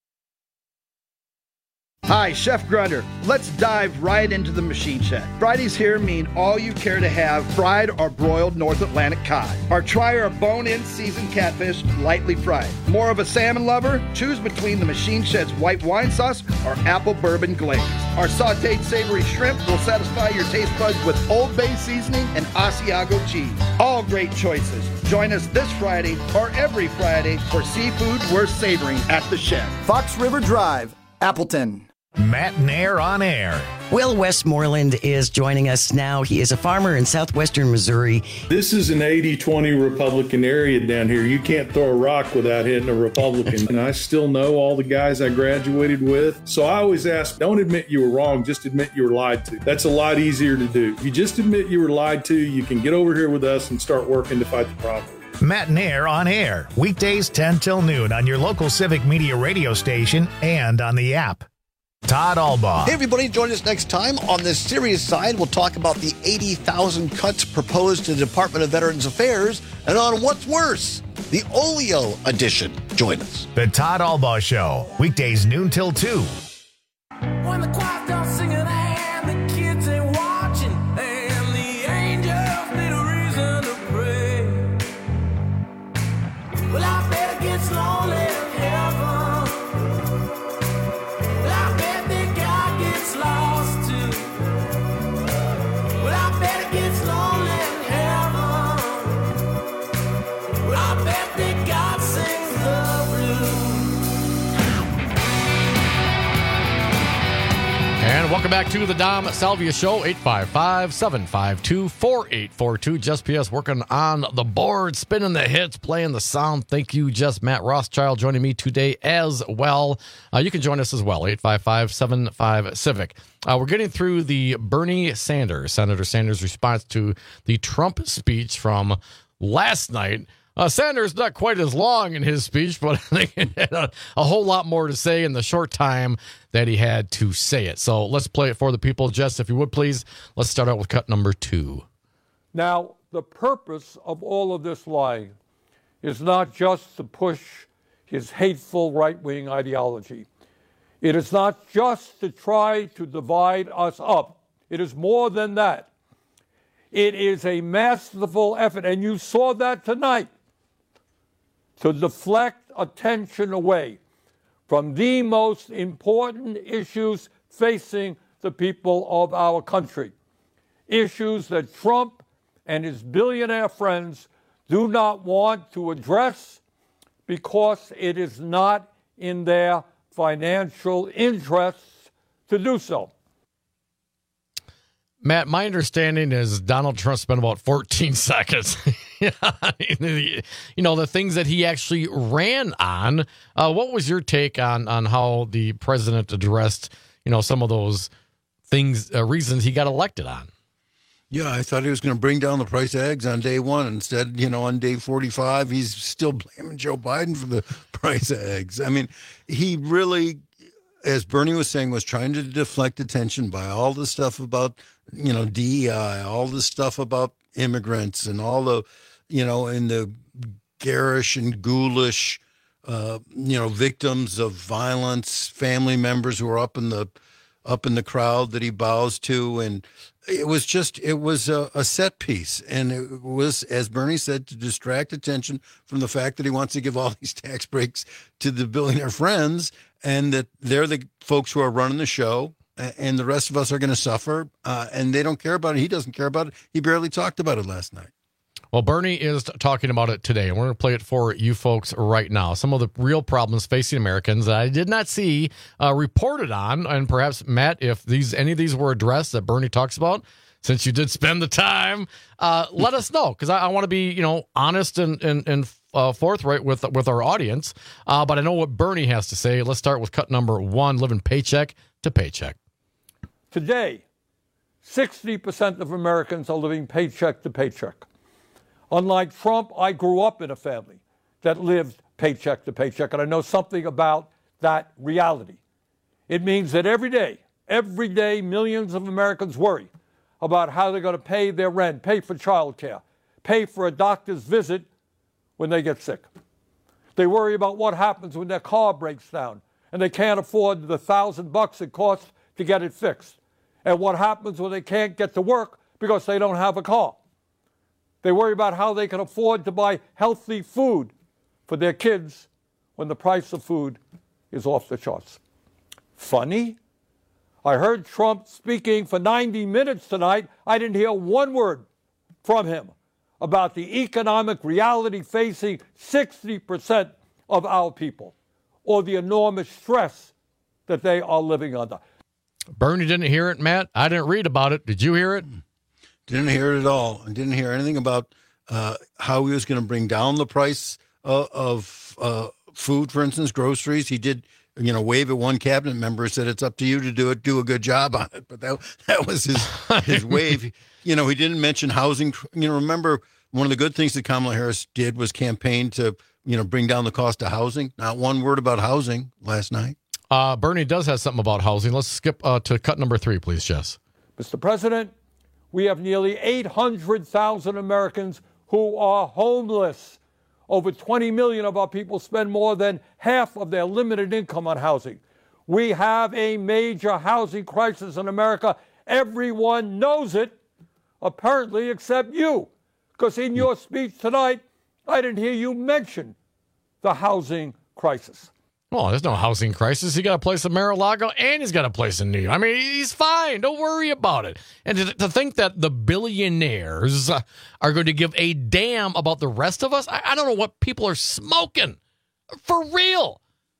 Hi, Chef Grunder. Let's dive right into the machine shed. Fridays here mean all you care to have fried or broiled North Atlantic cod. Or try our bone-in seasoned catfish lightly fried. More of a salmon lover? Choose between the machine shed's white wine sauce or apple bourbon glaze. Our sauteed savory shrimp will satisfy your taste buds with Old Bay seasoning and Asiago cheese. All great choices. Join us this Friday or every Friday for seafood worth savoring at the shed. Fox River Drive, Appleton. Matt Nair on air. Will Westmoreland is joining us now. He is a farmer in southwestern Missouri. This is an eighty twenty Republican area down here. You can't throw a rock without hitting a Republican. And I still know all the guys I graduated with. So I always ask, don't admit you were wrong, just admit you were lied to. That's a lot easier to do. If you just admit you were lied to, you can get over here with us and start working to fight the problem. Matt Nair on air. Weekdays ten till noon on your local Civic Media radio station and on the app. Todd Albaugh. Hey, everybody, join us next time. On the serious side, we'll talk about the eighty thousand cuts proposed to the Department of Veterans Affairs, and on what's worse, the Oleo edition. Join us. The Todd Albaugh Show, weekdays noon till two. When the choir's done singing and the kids ain't watching and the angels Welcome back to the Dom Salvia Show, eight five five, seven five two, four eight four two. Just P S working on the board, spinning the hits, playing the sound. Thank you, Just Matt Rothschild, joining me today as well. Uh, you can join us as well, eight five five, seven five, Civic. Uh, we're getting through the Bernie Sanders, Senator Sanders' response to the Trump speech from last night. Uh, Sanders not quite as long in his speech, but I think he had a, a whole lot more to say in the short time that he had to say it. So let's play it for the people. Jess, if you would, please, let's start out with cut number two. Now, the purpose of all of this lying is not just to push his hateful right-wing ideology. It is not just to try to divide us up. It is more than that. It is a masterful effort, and you saw that tonight, to deflect attention away from the most important issues facing the people of our country, issues that Trump and his billionaire friends do not want to address because it is not in their financial interests to do so. Matt, my understanding is Donald Trump spent about fourteen seconds. You know, the things that he actually ran on. Uh, what was your take on on how the president addressed, you know, some of those things, uh, reasons he got elected on? Yeah, I thought he was going to bring down the price of eggs on day one. Instead, you know, on day forty-five, he's still blaming Joe Biden for the price of eggs. I mean, he really, as Bernie was saying, was trying to deflect attention by all the stuff about, you know, D E I, all the stuff about immigrants and all the, you know, and the garish and ghoulish, uh, you know, victims of violence, family members who are up in the, up in the crowd that he bows to. And it was just, it was a, a set piece. And it was, as Bernie said, to distract attention from the fact that he wants to give all these tax breaks to the billionaire friends and that they're the folks who are running the show. And the rest of us are going to suffer, uh, and they don't care about it. He doesn't care about it. He barely talked about it last night. Well, Bernie is talking about it today, and we're going to play it for you folks right now. Some of the real problems facing Americans that I did not see uh, reported on, and perhaps, Matt, if these any of these were addressed that Bernie talks about, since you did spend the time, uh, let us know, because I, I want to be, you know, honest and and, and uh, forthright with with our audience. Uh, but I know what Bernie has to say. Let's start with cut number one, living paycheck to paycheck. Today, sixty percent of Americans are living paycheck to paycheck. Unlike Trump, I grew up in a family that lived paycheck to paycheck, and I know something about that reality. It means that every day, every day, millions of Americans worry about how they're going to pay their rent, pay for childcare, pay for a doctor's visit when they get sick. They worry about what happens when their car breaks down and they can't afford the thousand bucks it costs to get it fixed. And what happens when they can't get to work because they don't have a car. They worry about how they can afford to buy healthy food for their kids when the price of food is off the charts. Funny? I heard Trump speaking for ninety minutes tonight. I didn't hear one word from him about the economic reality facing sixty percent of our people or the enormous stress that they are living under. Bernie didn't hear it, Matt. I didn't read about it. Did you hear it? Didn't hear it at all. I didn't hear anything about uh, how he was going to bring down the price uh, of uh, food, for instance, groceries. He did, you know, wave at one cabinet member, said it's up to you to do it, do a good job on it. But that that was his his wave. You know, he didn't mention housing. You know, remember one of the good things that Kamala Harris did was campaign to, you know, bring down the cost of housing. Not one word about housing last night. Uh, Bernie does have something about housing. Let's skip uh, to cut number three, please, Jess. Mister President, we have nearly eight hundred thousand Americans who are homeless. Over twenty million of our people spend more than half of their limited income on housing. We have a major housing crisis in America. Everyone knows it, apparently, except you. Because in your speech tonight, I didn't hear you mention the housing crisis. Well, there's no housing crisis. He got a place in Mar-a-Lago and he's got a place in New York. I mean, he's fine. Don't worry about it. And to, to think that the billionaires are going to give a damn about the rest of us, I, I don't know what people are smoking. For real.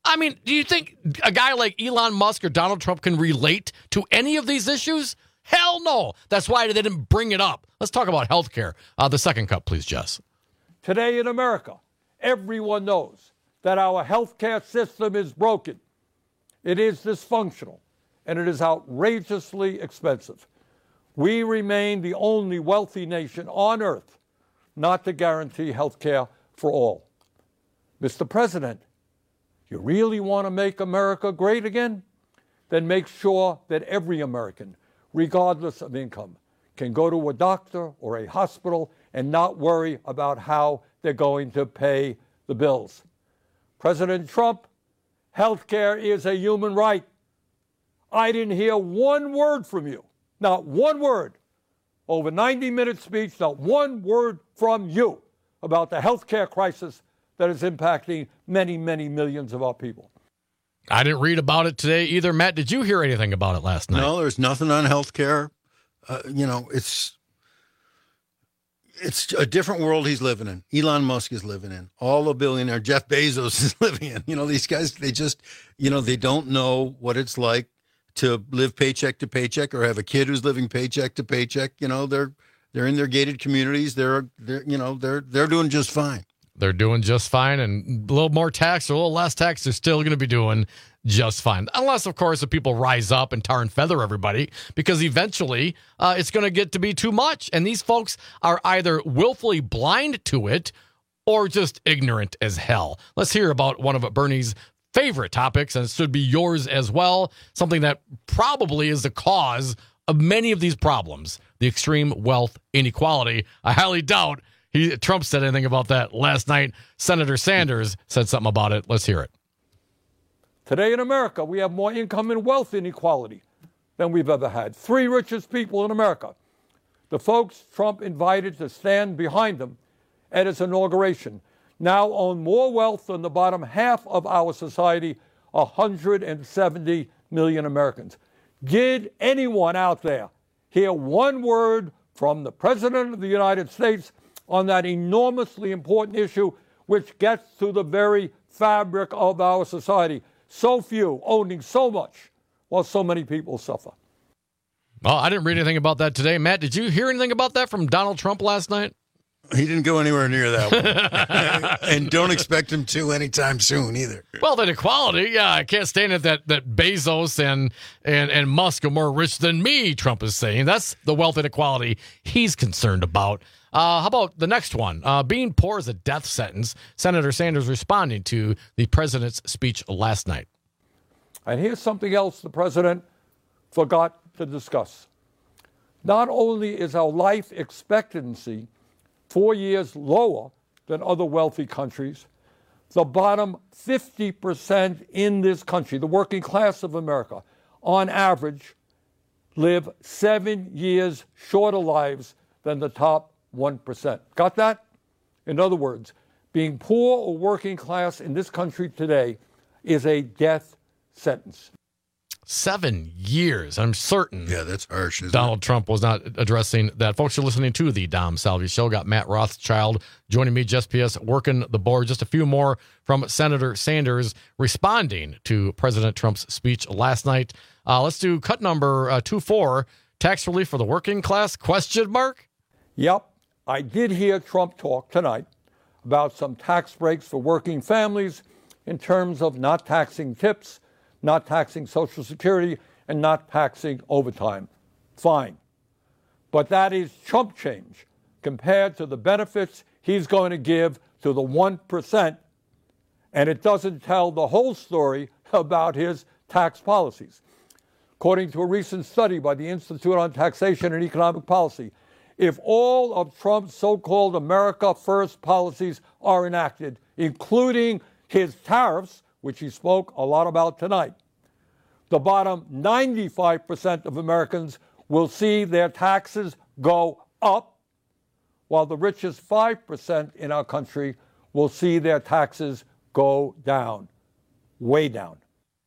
I mean, do you think a guy like Elon Musk or Donald Trump can relate to any of these issues? Hell no. That's why they didn't bring it up. Let's talk about health care. Uh, the second cup, please, Jess. Today in America, everyone knows that our health care system is broken. It is dysfunctional, and it is outrageously expensive. We remain the only wealthy nation on earth not to guarantee health care for all. Mister President, you really want to make America great again? Then make sure that every American, regardless of income, can go to a doctor or a hospital and not worry about how they're going to pay the bills. President Trump, health care is a human right. I didn't hear one word from you, not one word. Over ninety minute speech, not one word from you about the health care crisis that is impacting many, many millions of our people. I didn't read about it today either. Matt, did you hear anything about it last night? No, there's nothing on health care. Uh, you know, it's it's a different world he's living in. Elon Musk is living in. All the billionaire Jeff Bezos is living in. You know, these guys, they just, you know, they don't know what it's like to live paycheck to paycheck or have a kid who's living paycheck to paycheck. You know, they're they're in their gated communities. They're they're you know they're they're doing just fine. They're doing just fine, and a little more tax or a little less tax, they're still going to be doing just fine. Unless, of course, the people rise up and tar and feather everybody, because eventually uh, it's going to get to be too much. And these folks are either willfully blind to it or just ignorant as hell. Let's hear about one of Bernie's favorite topics, and it should be yours as well, something that probably is the cause of many of these problems, the extreme wealth inequality. I highly doubt He, Trump said anything about that last night. Senator Sanders said something about it. Let's hear it. Today in America, we have more income and wealth inequality than we've ever had. Three richest people in America, the folks Trump invited to stand behind him at his inauguration, now own more wealth than the bottom half of our society, one hundred seventy million Americans. Did anyone out there hear one word from the President of the United States on that enormously important issue, which gets to the very fabric of our society? So few owning so much while so many people suffer. Well, I didn't read anything about that today. Matt, did you hear anything about that from Donald Trump last night? He didn't go anywhere near that one. And don't expect him to anytime soon either. Well, that equality, yeah, I can't stand it that, that Bezos and, and, and Musk are more rich than me, Trump is saying. That's the wealth inequality he's concerned about. Uh, how about the next one? Uh, being poor is a death sentence. Senator Sanders responding to the president's speech last night. And here's something else the president forgot to discuss. Not only is our life expectancy four years lower than other wealthy countries, the bottom fifty percent in this country, the working class of America, on average, live seven years shorter lives than the top one percent. Got that? In other words, being poor or working class in this country today is a death sentence. Seven years, I'm certain. Yeah, that's harsh, isn't Donald it? Trump was not addressing that. Folks, you're listening to the Dom Salvi Show. Got Matt Rothschild joining me, Just P S, working the board. Just a few more from Senator Sanders responding to President Trump's speech last night. Uh, let's do cut number uh, two four, tax relief for the working class, question mark? Yep. I did hear Trump talk tonight about some tax breaks for working families in terms of not taxing tips, not taxing Social Security, and not taxing overtime. Fine. But that is chump change compared to the benefits he's going to give to the one percent, and it doesn't tell the whole story about his tax policies. According to a recent study by the Institute on Taxation and Economic Policy, if all of Trump's so-called America First policies are enacted, including his tariffs, which he spoke a lot about tonight, the bottom ninety-five percent of Americans will see their taxes go up, while the richest five percent in our country will see their taxes go down, way down.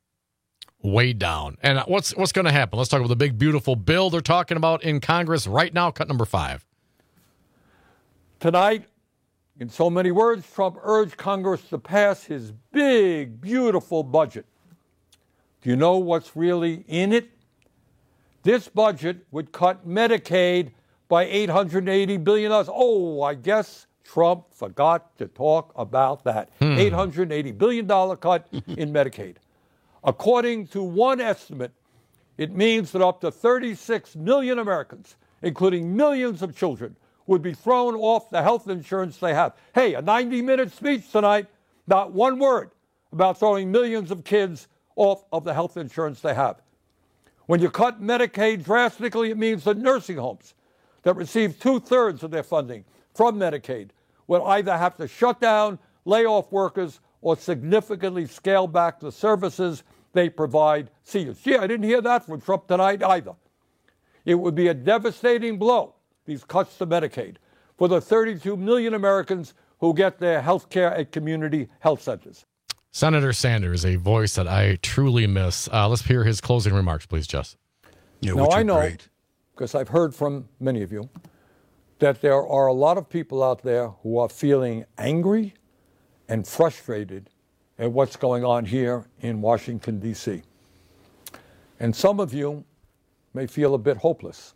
Way down. And what's what's going to happen? Let's talk about the big, beautiful bill they're talking about in Congress right now. Cut number five. Tonight, In so many words, Trump urged Congress to pass his big, beautiful budget. Do you know what's really in it? This budget would cut Medicaid by eight hundred eighty billion dollars. Oh, I guess Trump forgot to talk about that. Hmm. eight hundred eighty billion dollars cut in Medicaid. According to one estimate, it means that up to thirty-six million Americans, including millions of children, would be thrown off the health insurance they have. Hey, a ninety-minute speech tonight, not one word about throwing millions of kids off of the health insurance they have. When you cut Medicaid drastically, it means that nursing homes that receive two-thirds of their funding from Medicaid will either have to shut down, lay off workers, or significantly scale back the services they provide seniors. Gee, I didn't hear that from Trump tonight either. It would be a devastating blow, these cuts to Medicaid, for the thirty-two million Americans who get their health care at community health centers. Senator Sanders, a voice that I truly miss. Uh, let's hear his closing remarks, please, Jess. Yeah, now, I know, because I've heard from many of you, that there are a lot of people out there who are feeling angry and frustrated at what's going on here in Washington, D C. And some of you may feel a bit hopeless.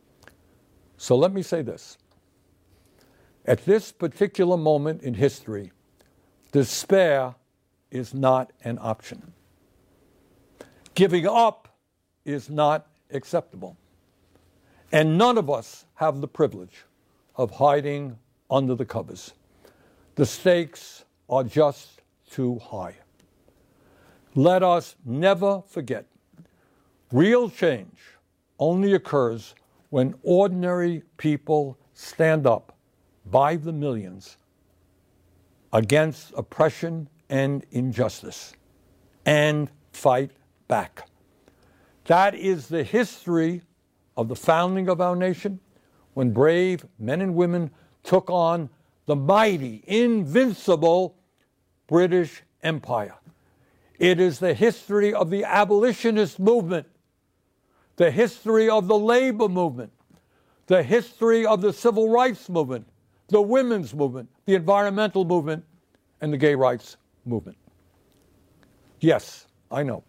So let me say this. At this particular moment in history, despair is not an option. Giving up is not acceptable. And none of us have the privilege of hiding under the covers. The stakes are just too high. Let us never forget, real change only occurs when ordinary people stand up by the millions against oppression and injustice and fight back. That is the history of the founding of our nation, when brave men and women took on the mighty, invincible British Empire. It is the history of the abolitionist movement, the history of the labor movement, the history of the civil rights movement, the women's movement, the environmental movement, and the gay rights movement. Yes, I know.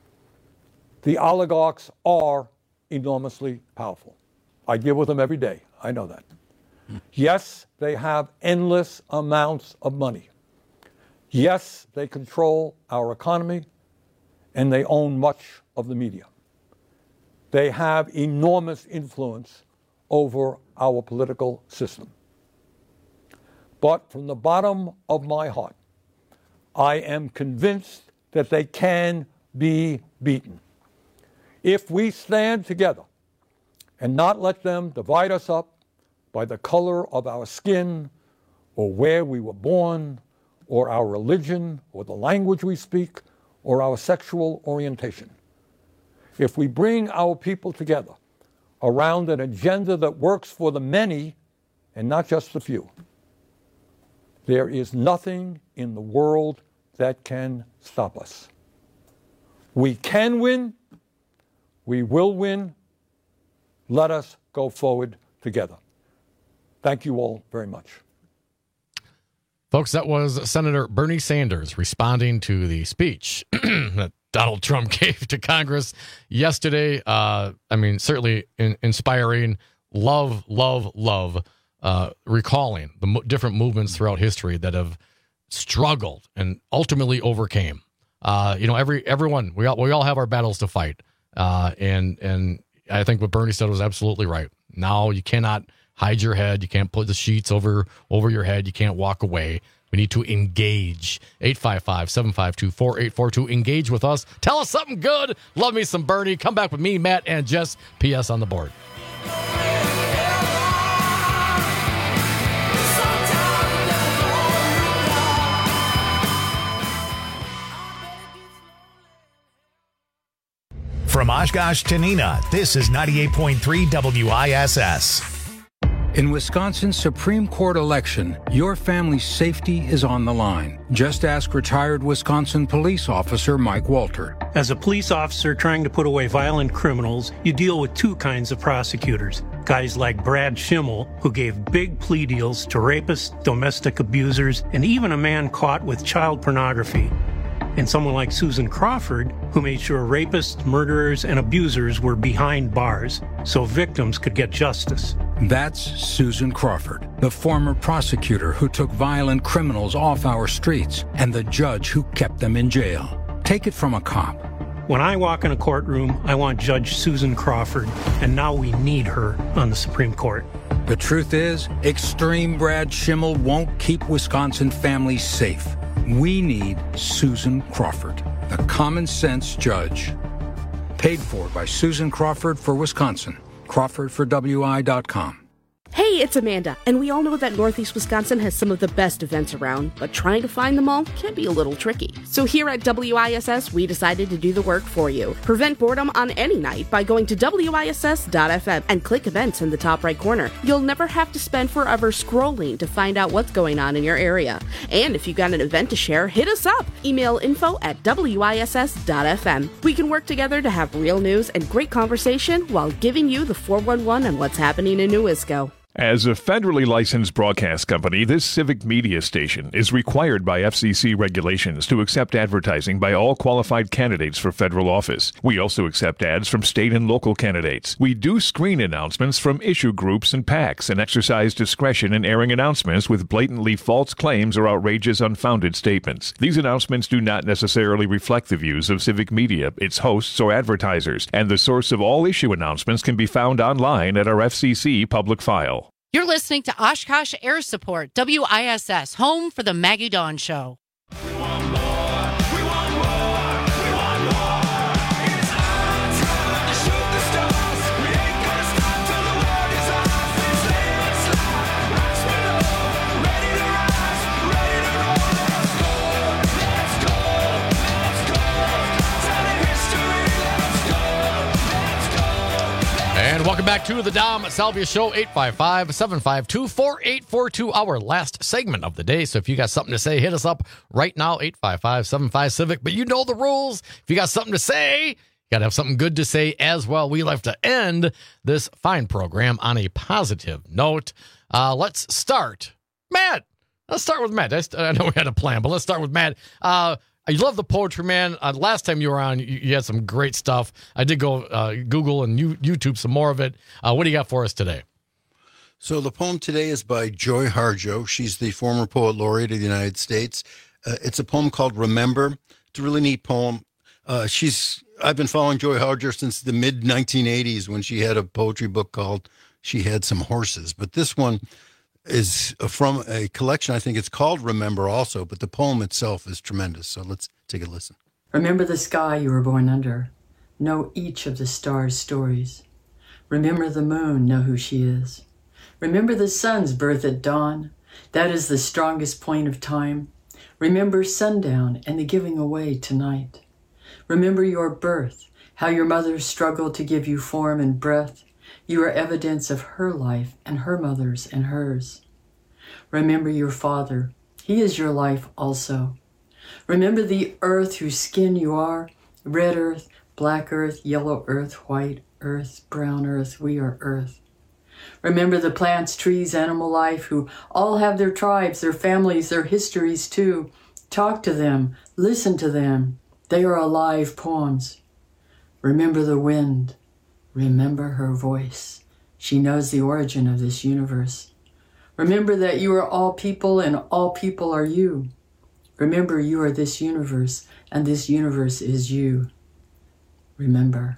The oligarchs are enormously powerful. I deal with them every day. I know that. Yes, they have endless amounts of money. Yes, they control our economy, and they own much of the media. They have enormous influence over our political system. But from the bottom of my heart, I am convinced that they can be beaten. If we stand together and not let them divide us up by the color of our skin or where we were born or our religion or the language we speak or our sexual orientation. If we bring our people together around an agenda that works for the many and not just the few, there is nothing in the world that can stop us. We can win. We will win. Let us go forward together. Thank you all very much. Folks, that was Senator Bernie Sanders responding to the speech that Donald Trump gave to Congress yesterday. Uh, I mean, certainly in, inspiring. Love, love, love. Uh, recalling the mo- different movements throughout history that have struggled and ultimately overcame. Uh, you know, every everyone we all we all have our battles to fight, uh, and and I think what Bernie said was absolutely right. Now you cannot hide your head. You can't put the sheets over over your head. You can't walk away. We need to engage. eight five five, seven five two, four eight four two. Engage with us. Tell us something good. Love me some Bernie. Come back with me, Matt, and Jess. P S on the board. From Oshkosh to Neenah, this is ninety-eight point three W I S S. In Wisconsin's Supreme Court election, your family's safety is on the line. Just ask retired Wisconsin police officer Mike Walter. As a police officer trying to put away violent criminals, you deal with two kinds of prosecutors. Guys like Brad Schimmel, who gave big plea deals to rapists, domestic abusers, and even a man caught with child pornography. And someone like Susan Crawford, who made sure rapists, murderers, and abusers were behind bars so victims could get justice. That's Susan Crawford, the former prosecutor who took violent criminals off our streets and the judge who kept them in jail. Take it from a cop. When I walk in a courtroom, I want Judge Susan Crawford, and now we need her on the Supreme Court. The truth is, extreme Brad Schimmel won't keep Wisconsin families safe. We need Susan Crawford, the common sense judge. Paid for by Susan Crawford for Wisconsin. Crawford for W I dot com. Hey, it's Amanda, and we all know that Northeast Wisconsin has some of the best events around, but trying to find them all can be a little tricky. So here at W I S S, we decided to do the work for you. Prevent boredom on any night by going to W I S S dot F M and click events in the top right corner. You'll never have to spend forever scrolling to find out what's going on in your area. And if you've got an event to share, hit us up. Email info at W I S S dot F M. We can work together to have real news and great conversation while giving you the four one one on what's happening in New Isco. As a federally licensed broadcast company, this civic media station is required by F C C regulations to accept advertising by all qualified candidates for federal office. We also accept ads from state and local candidates. We do screen announcements from issue groups and PACs and exercise discretion in airing announcements with blatantly false claims or outrageous unfounded statements. These announcements do not necessarily reflect the views of civic media, its hosts, or advertisers, and the source of all issue announcements can be found online at our F C C public file. You're listening to Oshkosh Air Support, W I S S, home for the Maggie Dawn Show. And welcome back to the Dom Salvia Show, eight five five, seven five two, four eight four two, our last segment of the day. So if you got something to say, hit us up right now, eight five five, seven five, Civic. But you know the rules. If you got something to say, you got to have something good to say as well. We like to end this fine program on a positive note. Uh, let's start. Matt, let's start with Matt. I, st- I know we had a plan, but let's start with Matt. Uh, I love the poetry, man. Uh, last time you were on, you, you had some great stuff. I did go uh, Google and you, YouTube some more of it. Uh, what do you got for us today? So the poem today is by Joy Harjo. She's the former poet laureate of the United States. Uh, it's a poem called Remember. It's a really neat poem. Uh, she's I've been following Joy Harjo since the mid nineteen eighties when she had a poetry book called She Had Some Horses. But this one is from a collection. I think it's called Remember also, but the poem itself is tremendous. So let's take a listen. Remember the sky you were born under. Know each of the stars' stories. Remember the moon, know who she is. Remember the sun's birth at dawn. That is the strongest point of time. Remember sundown and the giving away tonight. Remember your birth, how your mother struggled to give you form and breath. You are evidence of her life and her mother's and hers. Remember your father. He is your life also. Remember the earth whose skin you are. Red earth, black earth, yellow earth, white earth, brown earth. We are earth. Remember the plants, trees, animal life who all have their tribes, their families, their histories too. Talk to them. Listen to them. They are alive poems. Remember the wind. Remember her voice. She knows the origin of this universe. Remember that you are all people and all people are you. Remember you are this universe and this universe is you. Remember.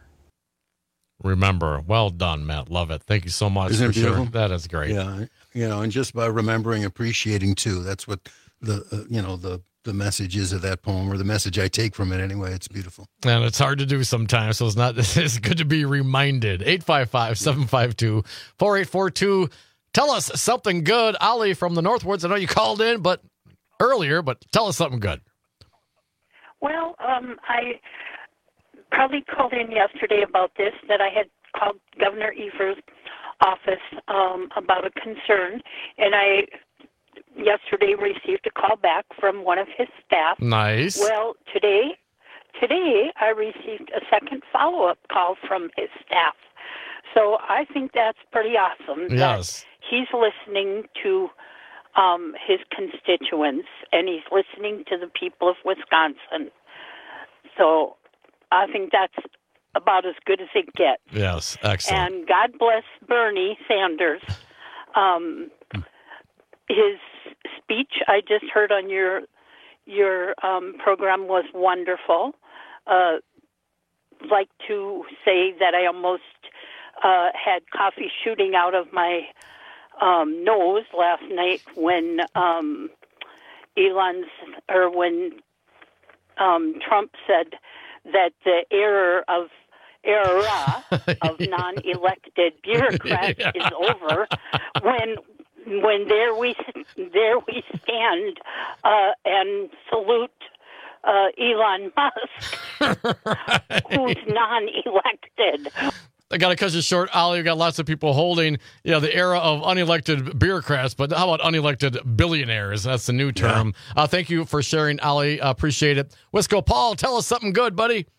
Remember. Well done, Matt. Love it. Thank you so much. Isn't for it beautiful? Sharing. That is great. Yeah, you know, and just by remembering, appreciating too. That's what the uh, you know the the message is of that poem, or the message I take from it anyway. It's beautiful. And it's hard to do sometimes, so it's not. It's good to be reminded. eight five five, seven five two, four eight four two. Tell us something good. Ollie from the Northwoods. I know you called in, but earlier, but tell us something good. Well, um, I probably called in yesterday about this, that I had called Governor Evers' office um, um, about a concern, and I yesterday received a call back from one of his staff. Nice. Well, today, today I received a second follow-up call from his staff. So I think that's pretty awesome. Yes. That he's listening to um, his constituents, and he's listening to the people of Wisconsin. So I think that's about as good as it gets. Yes, excellent. And God bless Bernie Sanders. Um, his speech I just heard on your your um, program was wonderful. Uh, like to say that I almost uh, had coffee shooting out of my um, nose last night when um, Elon's or when um, Trump said that the era of era of non-elected bureaucrats Yeah. is over. When when there we there we stand uh, and salute uh, Elon Musk, who's non-elected. I got to cut you short, Ollie. We got lots of people holding, you know, the era of unelected bureaucrats, but how about unelected billionaires? That's the new term. Yeah. Uh, thank you for sharing, Ollie. Uh, appreciate it. Wisco Paul, tell us something good, buddy.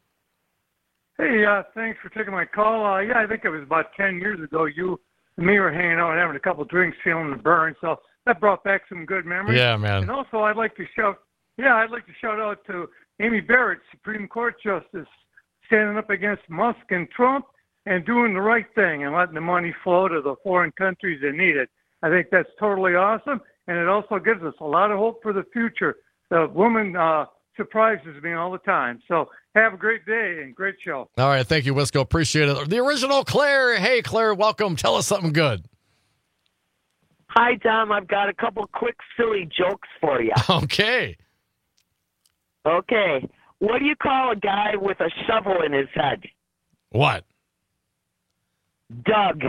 Hey, uh, thanks for taking my call. Uh, yeah, I think it was about ten years ago. You and me were hanging out, having a couple drinks, feeling the burn. So that brought back some good memories. Yeah, man. And also, I'd like to shout, yeah, I'd like to shout out to Amy Barrett, Supreme Court Justice, standing up against Musk and Trump and doing the right thing and letting the money flow to the foreign countries that need it. I think that's totally awesome, and it also gives us a lot of hope for the future. The woman uh, surprises me all the time. So have a great day and great show. All right, thank you, Wisco. Appreciate it. The original Claire. Hey, Claire, welcome. Tell us something good. Hi, Tom. I've got a couple quick silly jokes for you. Okay. Okay. What do you call a guy with a shovel in his head? What? Doug.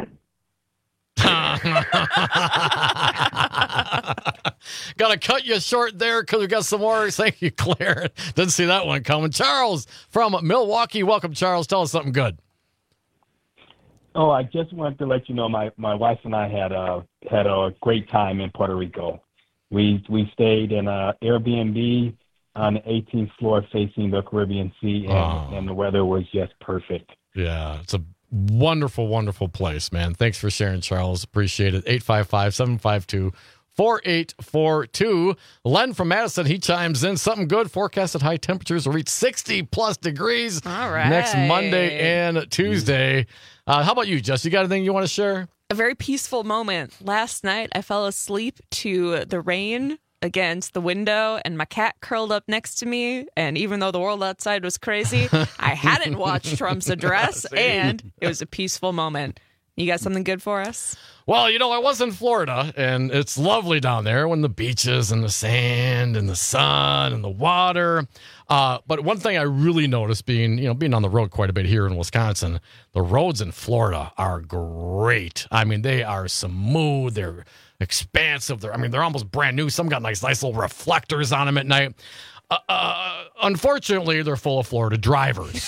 Got to cut you short there because we got some more. Thank you, Claire. Didn't see that one coming. Charles from Milwaukee. Welcome, Charles. Tell us something good. Oh, I just wanted to let you know my, my wife and I had a had a great time in Puerto Rico. We we stayed in a Airbnb on the eighteenth floor facing the Caribbean Sea, and, Oh. and the weather was just perfect. Yeah, it's a wonderful, wonderful place, man. Thanks for sharing, Charles. Appreciate it. eight five five, seven five two, four eight four two. Len from Madison, he chimes in. Something good. Forecasted high temperatures will reach sixty plus degrees All right. next Monday and Tuesday. Uh, how about you, Jess? You got anything you want to share? A very peaceful moment. Last night, I fell asleep to the rain against the window, and my cat curled up next to me. And even though the world outside was crazy, I hadn't watched Trump's address, and it was a peaceful moment. You got something good for us? Well, you know, I was in Florida, and it's lovely down there when the beaches and the sand and the sun and the water. Uh, but one thing I really noticed being, you know, being on the road quite a bit here in Wisconsin, the roads in Florida are great. I mean, they are smooth. They're expansive. They're, I mean, they're almost brand new. Some got nice, nice little reflectors on them at night. Uh, uh, unfortunately, they're full of Florida drivers.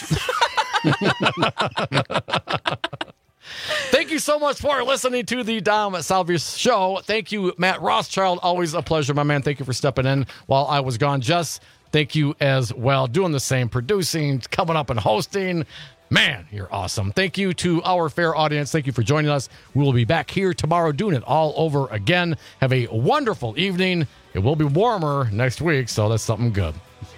Thank you so much for listening to the Dom Salvia Show. Thank you, Matt Rothschild. Always a pleasure, my man. Thank you for stepping in while I was gone. Jess, thank you as well. Doing the same, producing, coming up and hosting. Man, you're awesome. Thank you to our fair audience. Thank you for joining us. We will be back here tomorrow doing it all over again. Have a wonderful evening. It will be warmer next week, so that's something good.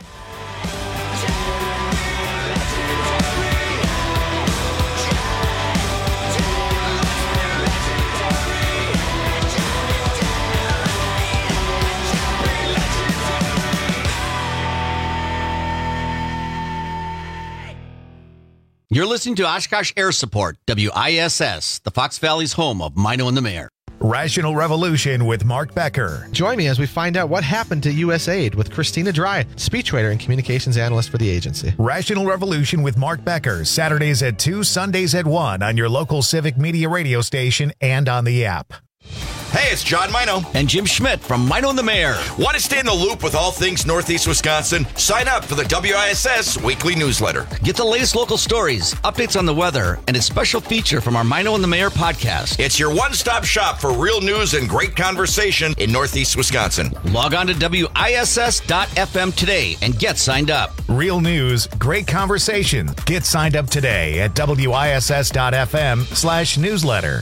You're listening to Oshkosh Air Support, W I S S, the Fox Valley's home of Mino and the Mayor. Rational Revolution with Mark Becker. Join me as we find out what happened to U S A I D with Christina Dry, speechwriter and communications analyst for the agency. Rational Revolution with Mark Becker, Saturdays at two, Sundays at one on your local Civic Media radio station and on the app. Hey, it's John Mino. And Jim Schmidt from Mino and the Mayor. Want to stay in the loop with all things Northeast Wisconsin? Sign up for the W I S S weekly newsletter. Get the latest local stories, updates on the weather, and a special feature from our Mino and the Mayor podcast. It's your one-stop shop for real news and great conversation in Northeast Wisconsin. Log on to W I S S dot F M today and get signed up. Real news, great conversation. Get signed up today at W I S S dot F M slash newsletter.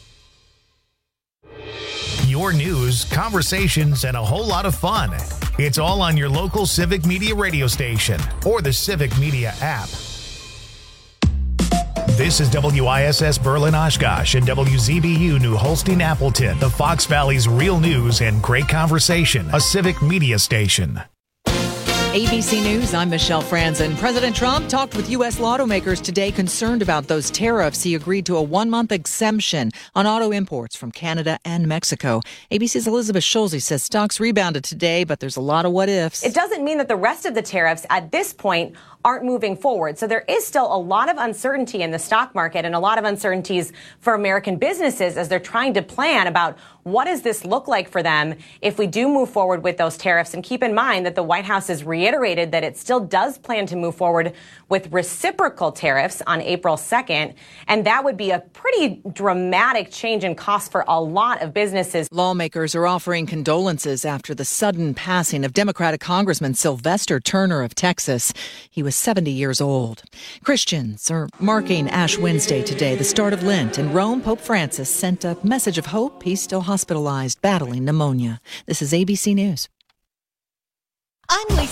Your news, conversations, and a whole lot of fun. It's all on your local Civic Media radio station or the Civic Media app. This is W I S S Berlin Oshkosh and W Z B U New Holstein Appleton, the Fox Valley's real news and great conversation, a Civic Media station. A B C News, I'm Michelle Franzen. President Trump talked with U S automakers today concerned about those tariffs. He agreed to a one-month exemption on auto imports from Canada and Mexico. A B C's Elizabeth Schulze says stocks rebounded today, but there's a lot of what-ifs. It doesn't mean that the rest of the tariffs at this point aren't moving forward. So there is still a lot of uncertainty in the stock market and a lot of uncertainties for American businesses as they're trying to plan about what does this look like for them if we do move forward with those tariffs. And keep in mind that the White House has reiterated that it still does plan to move forward with reciprocal tariffs on April second. And that would be a pretty dramatic change in cost for a lot of businesses. Lawmakers are offering condolences after the sudden passing of Democratic Congressman Sylvester Turner of Texas. He was seventy years old. Christians are marking Ash Wednesday today, the start of Lent. In Rome, Pope Francis sent a message of hope. He's still hospitalized, battling pneumonia. This is A B C News. I'm Lisa.